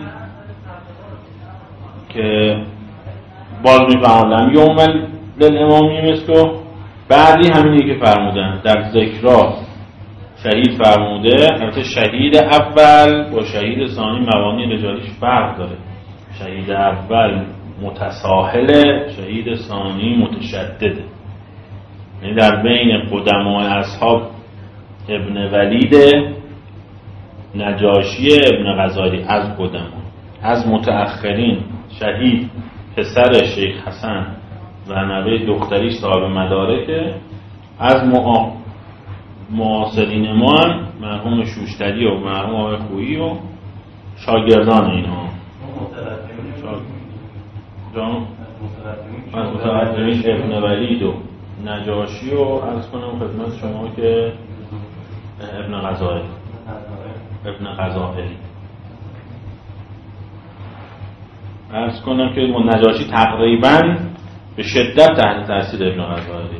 S1: که باز میفهمم یومل للامامی مثل بعدی همینی که فرمودن در ذکرها شهید فرموده. البته شهید اول با شهید ثانی موانع رجالیش فرق داره. شهید اول متساهله، شهید ثانی متشدده. یعنی در بین قدماء اصحاب ابن ولید نجاشی ابن غزالی از قدما، از متأخرین شهید پسر شیخ حسن و نوه دختریش صاحب مدارکه، از معاصرین ما هم مرحوم شوشتری و مرحوم آقای خویی و شاگردان اینا. از متأخرین ابن ولید و نجاشی و عرض کنم خدمت شما که ابن غزالی عرض کنم که نجاشی تقریباً به شدت تحت تاثیر ابن غزالی.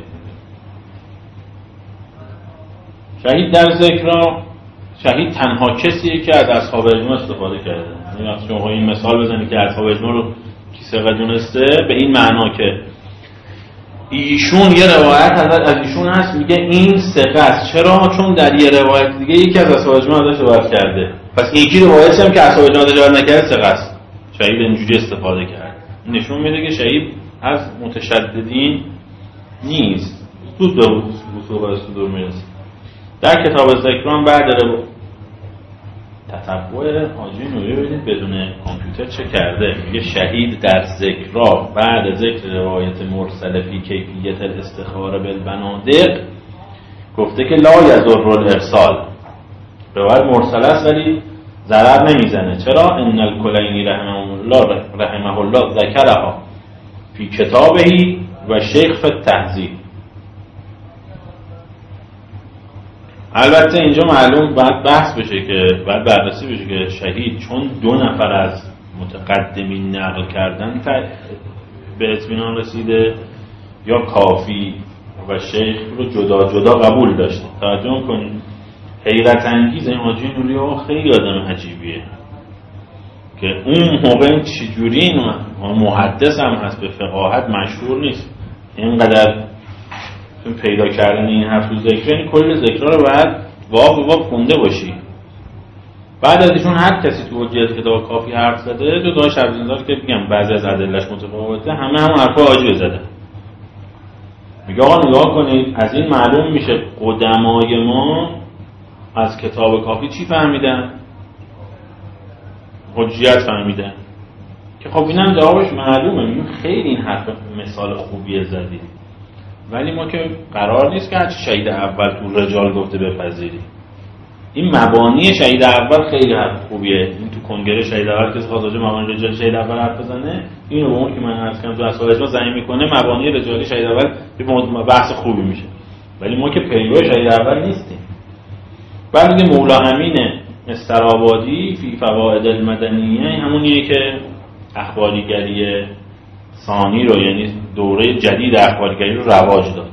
S1: شهید در ذکرها شهید تنها کسیه که از اصحاب اجماع استفاده کرده. یعنی وقتی شما این مثال بزنید که اصحاب اجماع رو کی ثقه دونسته، به این معنا که ایشون یه روایت از ایشون هست میگه این ثقه است. چرا؟ چون در یه روایت دیگه یکی از اصحاب اجماع ازش روایت کرده، پس این یکی روایتی هم که اصحاب اجماع ازش روایت نکرده ثقه است. شهید اینجوری استفاده کرد. این نشون میده که شهید از متشددین نیست. زود به وصول صدور میرسه. در کتاب ذکران بعد تتبع حاجی نوری ببینید بدون کامپیوتر چه کرده. میگه شهید در ذکرها بعد ذکر روایت مرسل فی کیفیت الاستخاره بالبنادق گفته که لا یضر الارسال. روایت مرسل است ولی ضرر نمیزنه. چرا؟ ان الکلینی رحمه الله رحمه الله ذکرها فی کتابه و شیخ فی التهذیب. البته اینجا معلوم باید بحث بشه که باید بررسی بشه که شهید چون 2 نفر از متقدمین نقل کردن به اطمینان رسیده یا کافی و شیخ رو جدا جدا قبول داشته. توجه کنید حیرت انگیز این حاجی نوری خیلی آدم عجیبیه که اون موقع چجوری این محدث هم هست به فقاهت مشهور نیست اینقدر پیدا کردن این حرف ذکر، یعنی کل ذکرها رو باید واقعا خونده باشی. بعد از ایشون هر کسی تو حجیت کتاب کافی حرف زده دو داش ابزینزار که میگم بعضی از ادله‌اش متفاوته، همه هم حرفا حاجی زده. میگه آقا نگاه کنید از این معلوم میشه قدمای ما از کتاب کافی چی فهمیدن؟ حجیت فهمیدن که خب اینم جوابش معلومه. میگم خیلی این حرف مثال خوبیه زدی، ولی ما که قرار نیست که هرچی شهید اول تو رجال گفته بپذیری. این مبانی شهید اول خیلی حرف خوبیه. این تو کنگره شهید اول کسی خواست راجع مبانی رجال شهید اول حرف بزنه، اینو به اون که من عرض کردم تو اصل اجماع زمین میکنه مبانی رجالی شهید اول یه بحث خوبی میشه، ولی ما که پیرو شهید اول نیستیم. بعد دیگه مولا امین استرابادی فی فوائد المدنیه همونیه که اخباریگری ثانی رو یعنی دوره جدید اخباریگری رو رواج داد.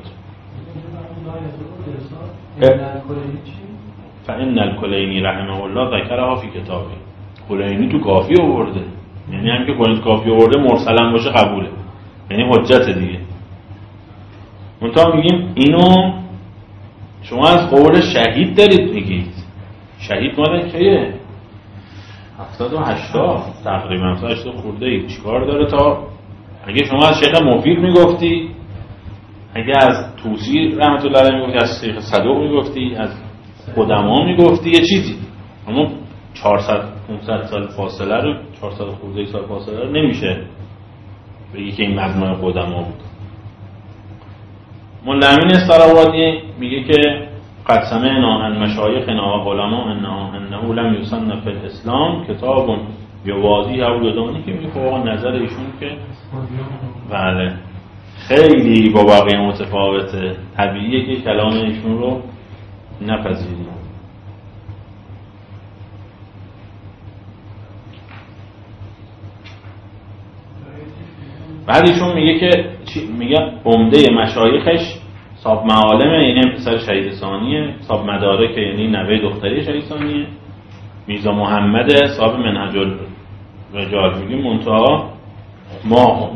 S1: فإن الکلینی رحمه الله ذکرها فی کتابه. کلینی تو کافی آورده، یعنی هم که کلینی کافی آورده مرسلا باشه قبوله، یعنی حجت دیگه. منتها میگیم اینو شما از قول شهید دارید میگید. شهید ماده کیه؟ 70 و 80 تقریبا 80 خورده ای. چیکار داره تا اگه شما از شیخ مفید میگفتی، اگه از توسی رحمت الله علیه میگفتی، از شیخ صدوق میگفتی، از قدما میگفتی یه چیزی، اما 400-500 سال فاصله رو 400 خورده سال فاصله رو نمیشه بگی که این مجموعه قدما بود. مولا امین استرابادی میگه که قد سمعنا عن مشایخنا و علما انه لم یصنف فی الاسلام کتاب یوازی او یدانی، که میگه واقعا نظر ایشون که بله خیلی با بقیه متفاوته، طبیعیه که کلام ایشون رو نپذیریم. بعد ایشون میگه که میگه عمده مشایخش صاحب معالمه، یعنی پسر شهید ثانیه، صاحب مدارک یعنی نوه دختری شهید ثانیه، میرزا محمد صاحب منهج الرجال. میگیم منتها ما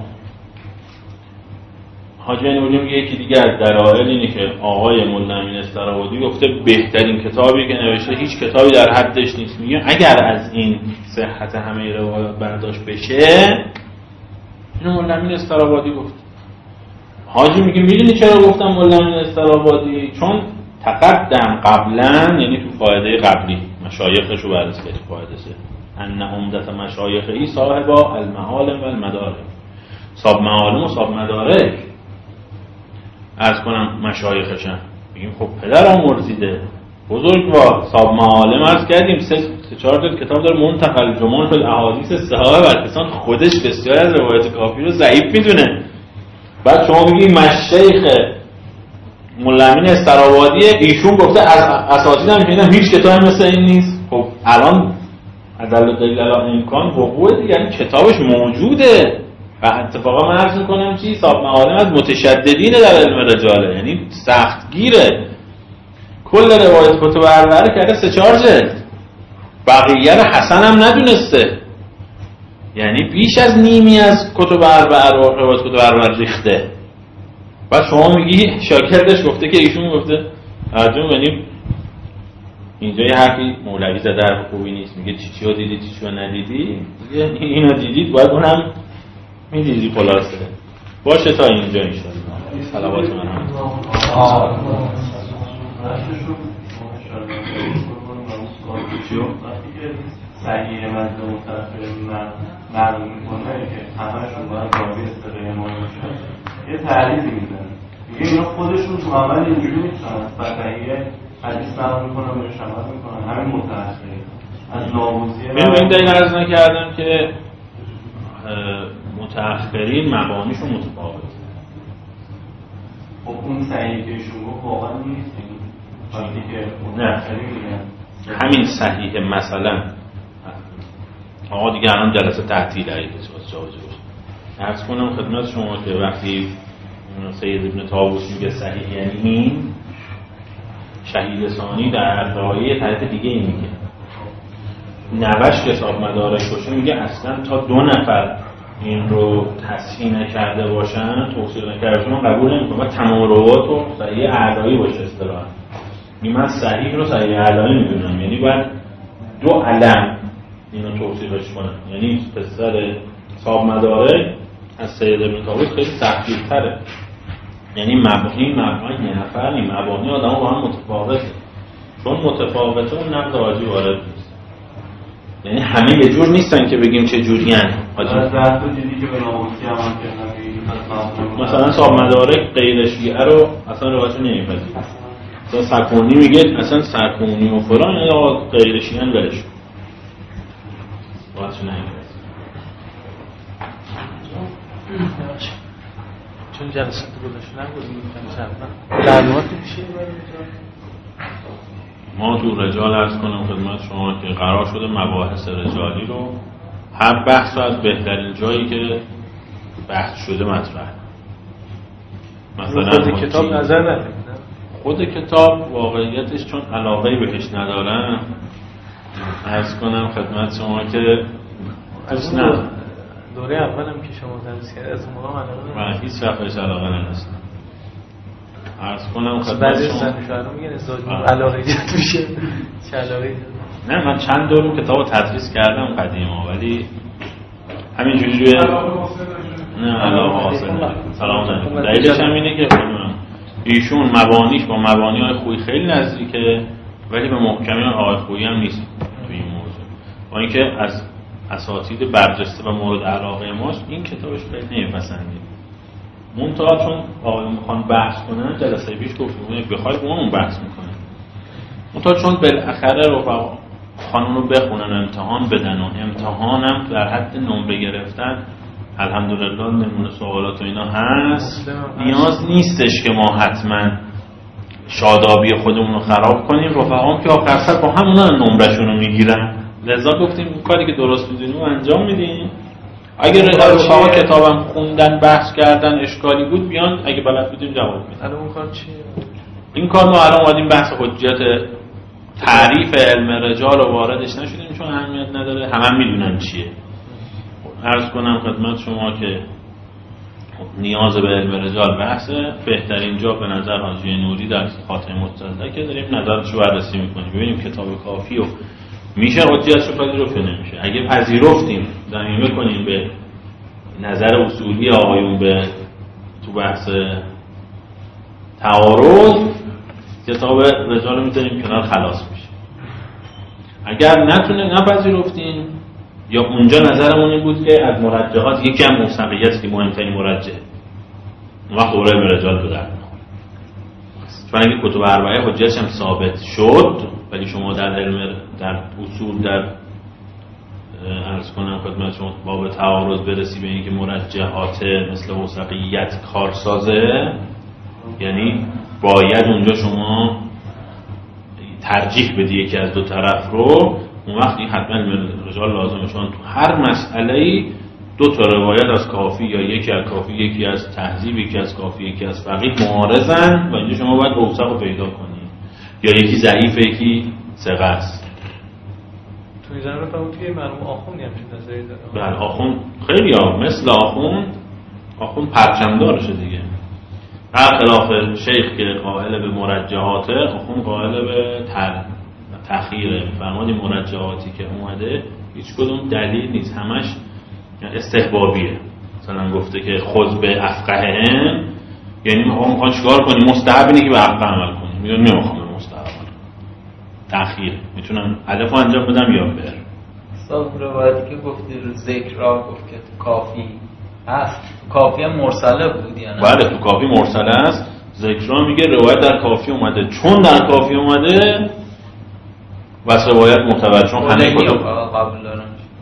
S1: حاجی نوری میگه یکی دیگه از دلایل اینه که آقای مولا امین استرابادی گفته بهترین کتابی که نوشته هیچ کتابی در حدش نیست. میگه اگر از این صحت همه روایات برداشت بشه، اینو مولا امین استرابادی گفت. حاجی میگه میدونی چرا گفتم مولا امین استرابادی؟ چون تقدم قبلا، یعنی تو قاعده قبلی مشایخش رو بررسی کرد. قاعده سه ان عمدت مشایخی صاحبا المعالم و المدارک. صاحب معالم و صاحب مدارک از کنم مشایخشن. میگیم خب پدرم مرزیده بزرگوار صاحب معالم عرض کردیم 3-4 تا کتاب داره منتقل جمال فی الاحادیث الصحاحه و کسان خودش بسیار از روایت کافی رو ضعیف میدونه. بعد شما میگی مشایخ مولا امین استرابادی ایشون گفته از اساتید هم میگن هیچ کتابی مثل این نیست. خب الان عدل دلیل امکان وقوع دیگه، یعنی کتابش موجوده. و اتفاقا من عرض میکنم چی صاحب معالم از متشددین در علم رجاله، یعنی سختگیره. کل روایت کتب اربعه کرده 3-4 جلد، بقیه رو حسن هم ندونسته، یعنی بیش از نیمی از کتب اربعه رو روایت کتب اربعه ریخته. بعد شما میگی شاگردش گفته که ایشون گفته ارجون، یعنی اینجا یه حرفی مولوی زده حرف خوبی نیست. میگه چی رو دیدی چی رو ندیدی، اینو دیدید باید اونم میدیدی خلاصه باشه. تا اینجا انشاءالله صلوات من هم
S2: صحیح مزده متأخر معلوم میکنه که همه‌شون باید راوی استقای ما باشه، یه تعریفی میزنه. میگه اینا خودشون تو عمل اینجوری میتونن صحیح حدیث نقل میکنن، بهش عمل میکنن. همین متأخری از نابوزیه
S1: من این دلیل عرض نکردم که متأخرین مبانیشون متفاوته.
S2: خب اون صحیحی که ایشون گفت واقعا نیست وقتی که متأخرین میگن
S1: همین صحیح مثلا آقا دیگه الان جلسه تعطیل هایی که جا باشه. عرض کنم خدمت شما که وقتی سید ابن طاووس میگه صحیح یعنی این، شهید ثانی در رایه طرف دیگه این میگه نوش حساب مدارک باشه، میگه اصلا تا 2 نفر این رو تصحیح نکرده باشن، توصیح نکرده باشن قبول نمیکنه و تمام روات رو صحیح اعلایی باشه اصطلاحاً. من صحیح رو صحیح اعلایی میدونم، یعنی باید 2 علم اینو توصیفش کنن، یعنی پسر حساب مدارک از سید ابن طاووس خیلی تحقیق‌تره، یعنی مبانی نفر این مبانی آدم با هم متفاوته، چون متفاوته اون نقد حاجی وارد نیست، یعنی همه یه جور نیستن که بگیم چه جوری هن حاجی. مثلا حساب مدارک غیر شیعه رو اصلا روایت نمیپذیره، مثلا سکونی میگه اصلا سکونی و فلان یا غیر شیعه ان برش روایت نمیپذیره.
S3: چون جلسه گذاشته نبودیم معلومات چیه
S1: ما تو رجال عرض کنم خدمت شما که قرار شده مباحث رجالی رو هر بحث رو از بهترین جایی که بحث شده مطرح. مثلا
S3: خود کتاب نظر ندارم،
S1: خود کتاب واقعیتش چون علاقه‌ای بهش ندارم عرض کنم خدمت شما که
S3: اصلا دوره اولم که شما تدریس کردید از موقع علاقه
S1: من هیچ وقت بهش علاقه نداشتم. عرض کنم خدمت
S3: بعضی
S1: شما
S3: شما میگن ازدواج علاقه ایجاد میشه، چه علاقه؟
S1: نه من چند دور کتابو تدریس کردم قدیما، ولی همینجوری روی نه علاقه حاصل سلام علیکم. دلیلش هم اینه که ایشون مبانیش با مبانی های خویی خیلی نزدیکه، ولی به محکمی های خویی هم نیست تو این موضوع. با اینکه از اساتید برجسته و مورد علاقه ماست این کتابش خیلی نمیپسندیم. منتها چون آقایون میخوان بحث کنن جلسه پیش گفتیم بخواید اون بحث میکنن، منتها چون بالاخره رفقا خانون رو بخونن امتحان بدن و امتحانم در حد نمره گرفتن الحمدلله نمونه سوالات و اینا هست، نیاز نیستش که ما حتما شادابی خودمون رو خراب کنیم. رفقام که آخر سر با همونا نمرهشون رو میگیرن، لذا گفتیم اون کاری که درست میدونیم رو انجام میدیم. اگر رفقا کتابم خوندن بحث کردن اشکالی بود بیان، اگه بلد بودیم جواب میدیم.
S3: الان اون کار چیه؟
S1: این کار ما الان اومدیم بحث حجت تعریف علم رجال رو واردش نشدیم چون اهمیت نداره، همه میدونن چیه. عرض کنم خدمت شما که نیاز به علم رجال بحثه. بهترین جا به نظر حاجی نوری در خاتمه مستدرک که داریم نظرش رو بررسی میکنیم ببینیم کتاب کافی و میشه حجتش رو پذیرفت نمیشه. اگه پذیرفتیم ضمیمه کنیم به نظر اصولی آقایون به تو بحث تعارض، کتاب رجال رو میذاریم کنار خلاص میشه. اگر نپذیرفتیم یا اونجا نظرمون این بود که از مرجحات یکی هم موثقیت که مهمترین مرجح، اون وقت دوره علم رجال به درد میخوره. چون اگه کتب اربعه حجتش هم ثابت شد ولی شما در علم در اصول در عرض کنم خدمت شما باب تعارض برسی به اینکه مرجحات مثل موثقیت کارسازه، یعنی باید اونجا شما ترجیح بدی یکی از دو طرف رو، اون وقتی حتما رجال لازمه چون تو هر مسئله‌ای دو تا روایت از کافی یا یکی از کافی یکی از تهذیب یکی از کافی یکی از فقیه معارضن و اینجا شما باید اوثق رو پیدا کنید، یا یکی ضعیف یکی ثقه است.
S3: تو این زمینه فهمید که مرحوم آخوندی همچین نظری داره.
S1: بله آخوند خیلی ها مثل آخوند پرچمدارشه دیگه. خلاف شیخ که قائل به مرجحاته، آخوند قائل به تأخیره. فرمانی مرجحاتی که اومده هیچ کدوم دلیل نیست، همش استحبابیه. مثلا گفته که خود به افقههم، یعنی میخوان چیکار کنی؟ مستحب اینه که به افقه عمل کنی. میگن نمیخوام به مستحب عمل کنم، تأخیر میتونم الف انجام بدم یا بر.
S4: صاحب روایتی که گفتی رو ذکر را گفت که کافی هست، کافی هم مرسله بود یعنی؟
S1: بله تو کافی مرسله است. ذکر میگه روایت در کافی اومده، چون در کافی اومده و روایت معتبر، چون همه کتب
S4: قبول دارن.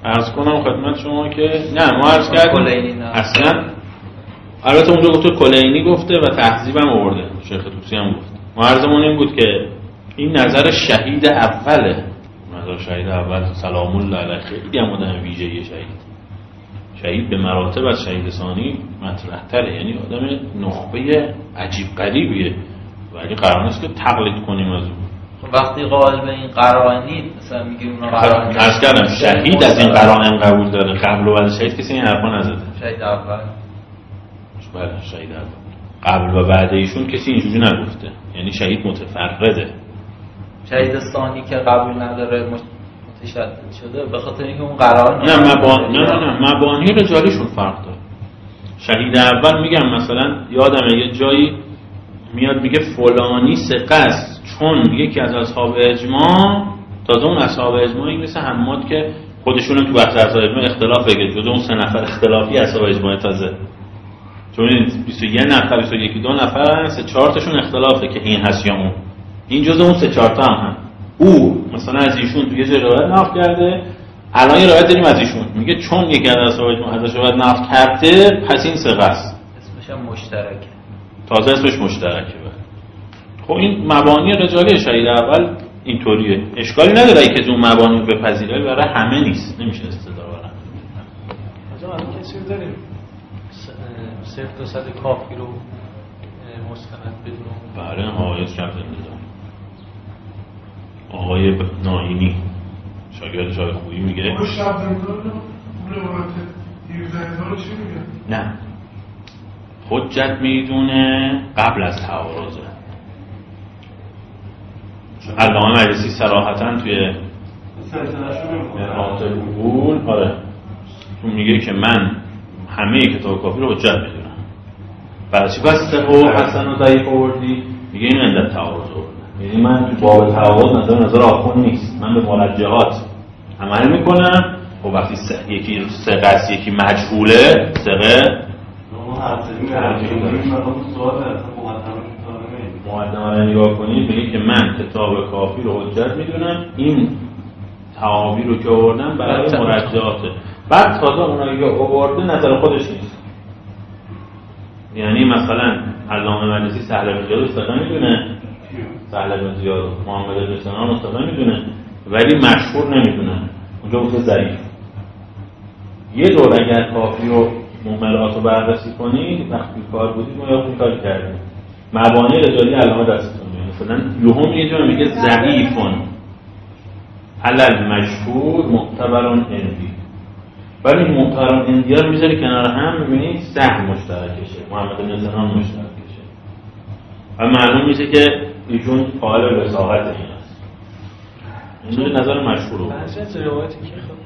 S1: عرض کنم خدمت شما که نه ما عرض کردیم اصلا البته اونجا گفت کلینی گفته و تهذیبم آورده، شیخ طوسی هم گفت. ما عرضمون این بود که این نظر شهید اوله، نظر شهید اول سلام الله علیه خیلی هم آدم ویژه‌ای شهید به مراتب از شهید ثانی مطرح تره، یعنی آدم نخبه عجیب غریبیه ولی قرار نیست که تقلید کنیم از اون.
S4: وقتی قائل به این قرائنی مثلا میگیم اونا قرائن
S1: عرض کردم شهید از این قرائن قبول داره، قبل و بعد شهید کسی این حرفا نزده.
S4: شهید اول
S1: بله شهید اول قبل و بعد ایشون کسی اینجوری نگفته، یعنی شهید متفرده.
S4: شهید ثانی که قبول نداره متشدد شده به خاطر اینکه اون قرائن
S1: نه مبانی رجالیشون فرق داره. شهید اول میگم مثلا یادمه یه جایی میاد میگه فلانی ثقه است چون یکی از اصحاب اجماع، تازه اون اصحاب اجماعی مثل حماد که خودشون تو بحث اصحاب اجماع اختلاف بگه، جز اون 3 نفر اختلافی اصحاب اجماع تازه، چون 21 نفر 22 نفر 3-4 تاشون اختلافه که این هست یا اون، این جز اون 3-4 تا هم او مثلا از ایشون توی یه روایت نقل کرده، الان یه روایت داریم از ایشون میگه چون یکی از اصحاب اجماع ازش روایت نقل کرده پس این ثقه است،
S4: اسمش هم مشترکه،
S1: تازه اسمش مشترکه. خب این مبانی رجالی شهید اول اینطوریه، اشکالی نداره که از اون مبانی بپذیره، برای همه نیست، نمیشه استدلال برای
S3: همه. الان کسی داریم صرف 200 کافی رو مستند بدون
S1: بله آقای شبزنده داریم، آقای ناینی شاگرد شاه خویی میگه
S5: شبزنده روایت 17,000 چی میگه؟
S1: نه حجت میدونه قبل از تعارضه. علامه مجلسی صراحتاً توی مرآت العقول آره تو میگه که من همه کتاب کافی رو حجت میدونم. برای چی بس او حسن و ضعیف آوردی؟ میگه این عند تعارض آورده، یعنی من تو باب تعارض نظر آخون نیست، من به مرجحات عمل میکنم. و وقتی یکی ثقه است یکی مجهوله، ثقه مقدمه رو نگاه کنید میگه که من کتاب کافی رو حجت میدونم، این تعابیر رو که آوردم برای مرجحاته. بعد تازه اونایی که آورده نظر خودش نیست، یعنی مثلا علامه مجلسی سهل بن زیاد استقا میدونه، سهل بن زیاد محمد بن سنان استقا میدونه ولی مشهور نمیدونه، اونجا بوده ضعیف. یه دور اگر کافی رو مملات رو بررسی کنید وقتی کار بودید ما یادتون کار کردیم مبانی رجالی علامه دستتون میاد، مثلا یوهم یه جا میگه ضعیفون علل مشهور معتبرون اندی، ولی این معتبرون اندی ها رو میذاری کنار هم میبینید سهل مشترکشه، محمد بن سنان مشترکشه و معلوم میشه که ایشون قائل به وثاقت این است. این نظر مشهور
S3: بعضی از روایاتی که خب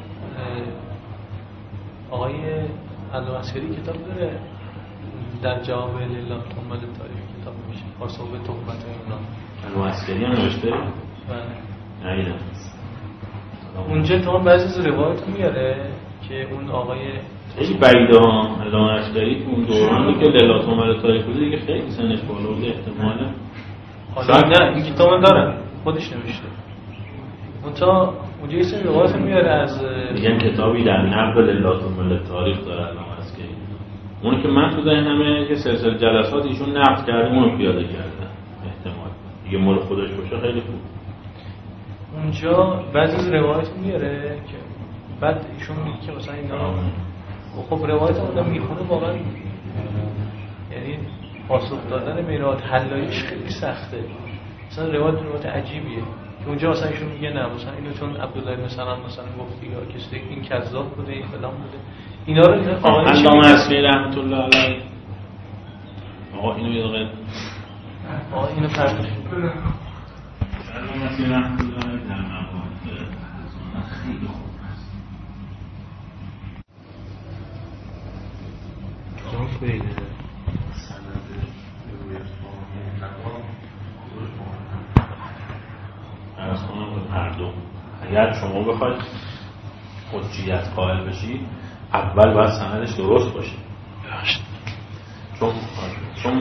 S3: آقای علامه عسکری کتاب داره در جواب لیلا تهمت تاریخ کتاب میشه پاسخ به تهمت اینا،
S1: علامه عسکری هم نوشته
S3: بله
S1: نه
S3: اونجا تو بعضی از روایات میاره که اون آقای
S1: خیلی بعیده ها. علامه عسکری تو اون دورانی که لیلا تهمت تاریخ بوده دیگه خیلی سنش بالا بوده، احتمالاً
S3: شاید نه این کتاب داره خودش نوشته. اون تا اونجا یه سری روایت میاره از
S1: میگن کتابی در نقد لیلا تهمت تاریخ داره علامه عسکری، اونی که من تو ذهنمه یه سلسله جلسات ایشون نقد کرده اونو پیاده کرده، احتمال دیگه مال خودش باشه خیلی خوب.
S3: اونجا بعضی از روایت میاره که بعد ایشون میگه که مثلا اینا خب روایت اون میخونه واقعا یعنی پاسخ دادن میرات حلایش خیلی سخته، مثلا روایت عجیبیه که اونجا مثلا ایشون میگه نه مثلا اینو چون عبدالله بن سلام مثلا گفتی یا کسی این کذاب بوده این فلان بوده، اینا رو
S1: علامه عسکری رحمت الله علیه آقا اینو یه دقیقه
S3: اینو پرتش
S1: علامه عسکری رحمت الله علیه در مباحث خیلی خوب است.
S3: جنف بینه
S1: از کنم هر دو اگر شما بخواید حجیت قائل بشید اول باید سندش درست باشه، چون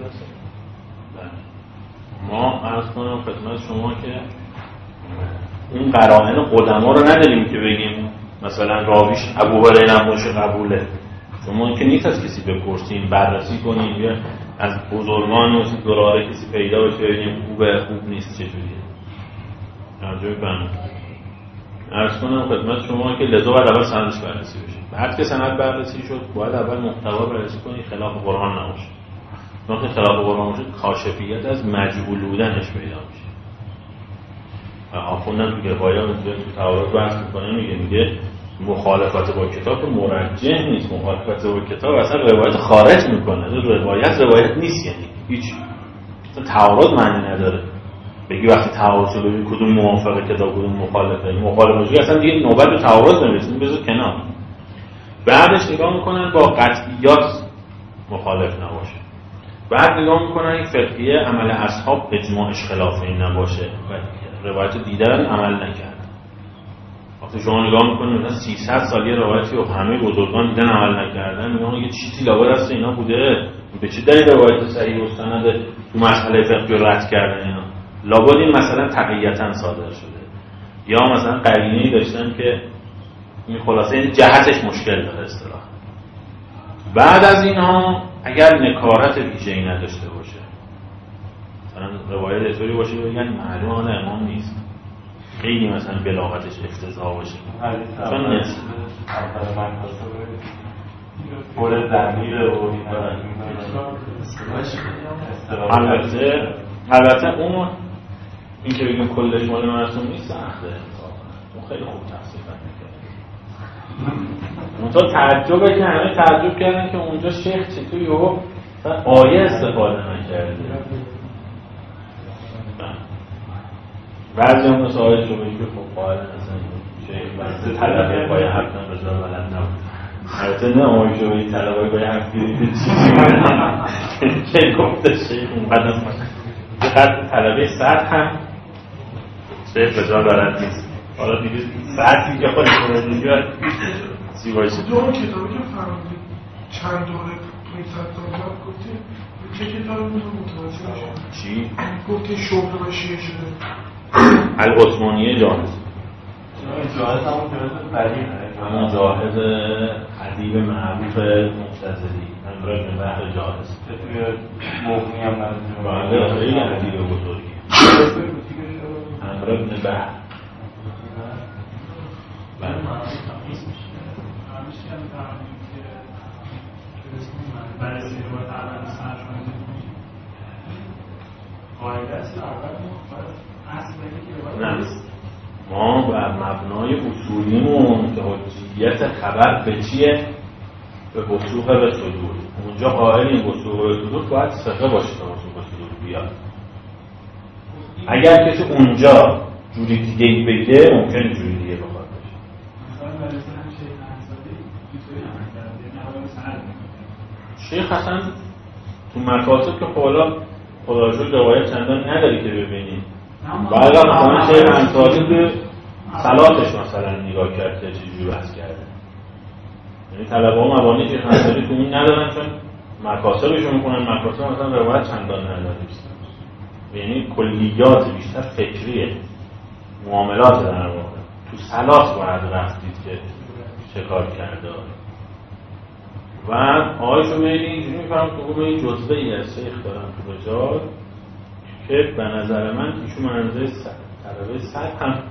S1: ما عرض کنم خدمت شما که اون قرائن قدما رو نداریم که بگیم مثلا راویش ابو هریره باشه قبوله. شما که نیست از کسی بپرسیم بررسی کنیم یا از بزرگان و دوراره کسی پیدا بشه ببینیم خوب نیست چجوریه. راجع به عرض کنم خدمت شما که لذا باید اول سندش بررسی بشه. بعد که سند بررسی شد باید اول محتوا بررسی کنی خلاف قرآن نباشه. وقتی خلاف قرآن باشه کاشفیت از مجهول بودنش پیدا میشه. آخوندم تو کفایه تو تورات بحث میکنه میگه مخالفت با کتاب مرجح نیست. مخالفت با کتاب اصلا روایت خارج میکنه. روایت نیست، یعنی هیچ تورات معنی نداره. بگی وقتی تعارض رو ببین کدوم موافقه کتاب کدوم مخالفه. مخالفه اصلا دیگه نوبت به تعارض نمیرسیم، بذار کنار. بعدش نگاه میکنن با قطعیات مخالف نباشه. بعد نگاه میکنن این فقهیه عمل اصحاب اجماعش خلاف این نباشه و روایت دیدن عمل نکرد. وقتی شما نگاه میکنید مثلا 300 سال یه روایتی و همه بزرگان دیدن عمل نکردن، میگن یه چیزی لابد است اینا بوده. به چه دلیل روایت صحیح و سند تو مسئله فقهی رد کردن اینا؟ لابد این مثلا تقییتا صادر شده یا مثلا قرینه‌ای داشتن که این خلاصه این جهتش مشکل داره اصطلاح. بعد از اینها اگر نکارت ویژه‌ای نداشته باشه، مثلا روایت اینطوری باشه بگن معلومه آن امام نیست، خیلی مثلا بلاغتش افتضاح باشه، چون نیست
S2: پر ضمیر و
S1: البته اون این که بگیم کلش مال معصوم نیست سخته. اون خیلی خوب تفسیر می‌کنه. اونجا تعجبه که همه تعجب کردن که اونجا شیخ چطوری یهو آیه استفاده نکرده. بعضی هم سوال شما که خب قائل مثلا شیخ طلبه پای حرف نمی‌زنه بلد نبود. البته نه اون شوی طلبه پای حرف گیری چی گفته شیخ اونقدر قد طلبه سطح هم شیخ بجا بلد نیست. حالا دیگه سطحی که خودی کنه دیگه زیبایشه.
S5: دو کتابی که فرمودید چند دوره 500 سال گفتیم چه کتابی بود متوجه میشه؟
S1: چی؟
S5: گفتیم شغل و شیعه شده
S1: العثمانیه جاهز.
S2: جاهز همون جاهز قدیمه.
S1: همون جاهز ادیب معروف معتزلی امر بن بحر جاهز
S2: که توی مغنی هم نزدیک
S1: بله خیلی ادیب بزرگی امر بن بحر. نه ما بر مبنای اصولیمون که حجیت خبر به چیه؟ به وثوق به صدور. اونجا قائلیم وثوق به صدور باید ثقه باشه تا وثوق به صدور بیاد. اگر کسی اونجا جوری دیگه ای بگه ممکنه جوری دیگه بخواد باشه. شیخ حسن تو مکاتب که خدا رو شد روایت چندان نداری که ببینید. بعد مثلا شیخ انصاری به صلاتش مثلا نگاه کرد که چجوری بحث کرده. یعنی طلبه ها مبانی شیخ انصاری تو این ندارن چون مکاسبشون میکنن. مکاسب مثلا روایت چندان نداره. یعنی کلیات بیشتر فکریه، معاملات در واقع. تو صلات باید رفتید که چه کار کرده. و آقایشو ببینید اینجوری میفرم که به این جزبه ای از شیخ دارم تو رجال که به نظر من ایشون منظره طلبه صد هم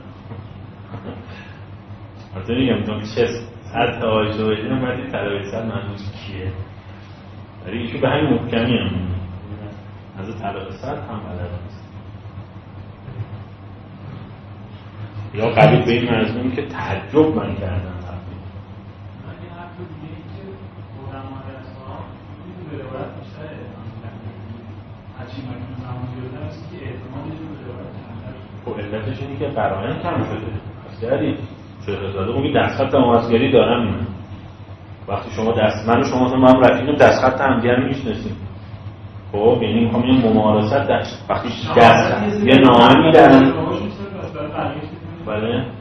S1: حتی میگم چون چه صد آقایشو ببینم باید این طلبه صد منظورش کیه. ولی ایشون به همین محکمی هم از طلبه صد هم بلد نیست یا قریب به این مضمون که تعجب من کردم. خب علتش اینه که قرائن کم شده. اصلی شهرزاده اونی دستخط تماسگری دارم من. وقتی شما من و شما هم رفیقیم دستخط همدیگر میشناسیم. خب یعنی میخوام این ممارست وقتی دست یه نامه میدن بله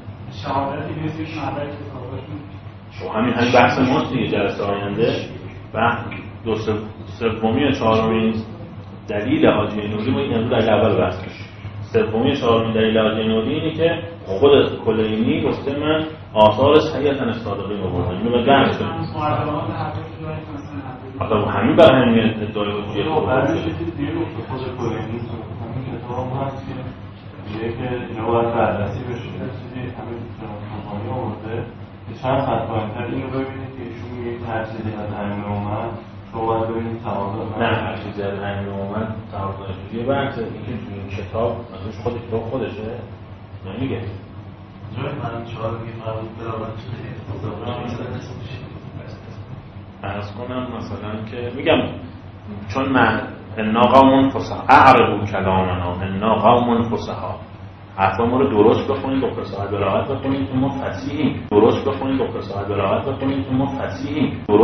S1: شما همین بحث ماست دیگه جلسه آینده و دو سومی و چهارمین دلیل حاجی نوری ما این امروز در اول بحث میشه. سومی و چهارمین دلیل حاجی نوری اینه که خود کلینی گفته من آثار صحیحتن استادقی آوردم اینو به درس کنیم حتی همین برای همین ادعای حجیت
S2: رو بعدش چیزی دیگه گفته خود کلینی همین کتاب هم هست که میگه که اینا باید بررسی بشه چیزی همین کمپانی آورده که چند خط پایین‌تر اینو ببینید که ایشون میگه هر چیزی از همین اومد شما باید ببینید تعارض
S1: نه هر چیزی از همین اومد تعارض نشد یه بحث اینکه تو این کتاب مثلا خود کتاب خودشه نمیگه
S6: جای من چهار میگه مربوط به روان شده
S1: عرض کنم مثلا که میگم چون من انا قوم فصحا اعربوا کلامنا انا قوم فصحا حرفا ما رو درست بخونید با فصاحت بلاغت بخونید که ما فصیحیم درست بخونید با فصاحت بلاغت بخونید که ما فصیحیم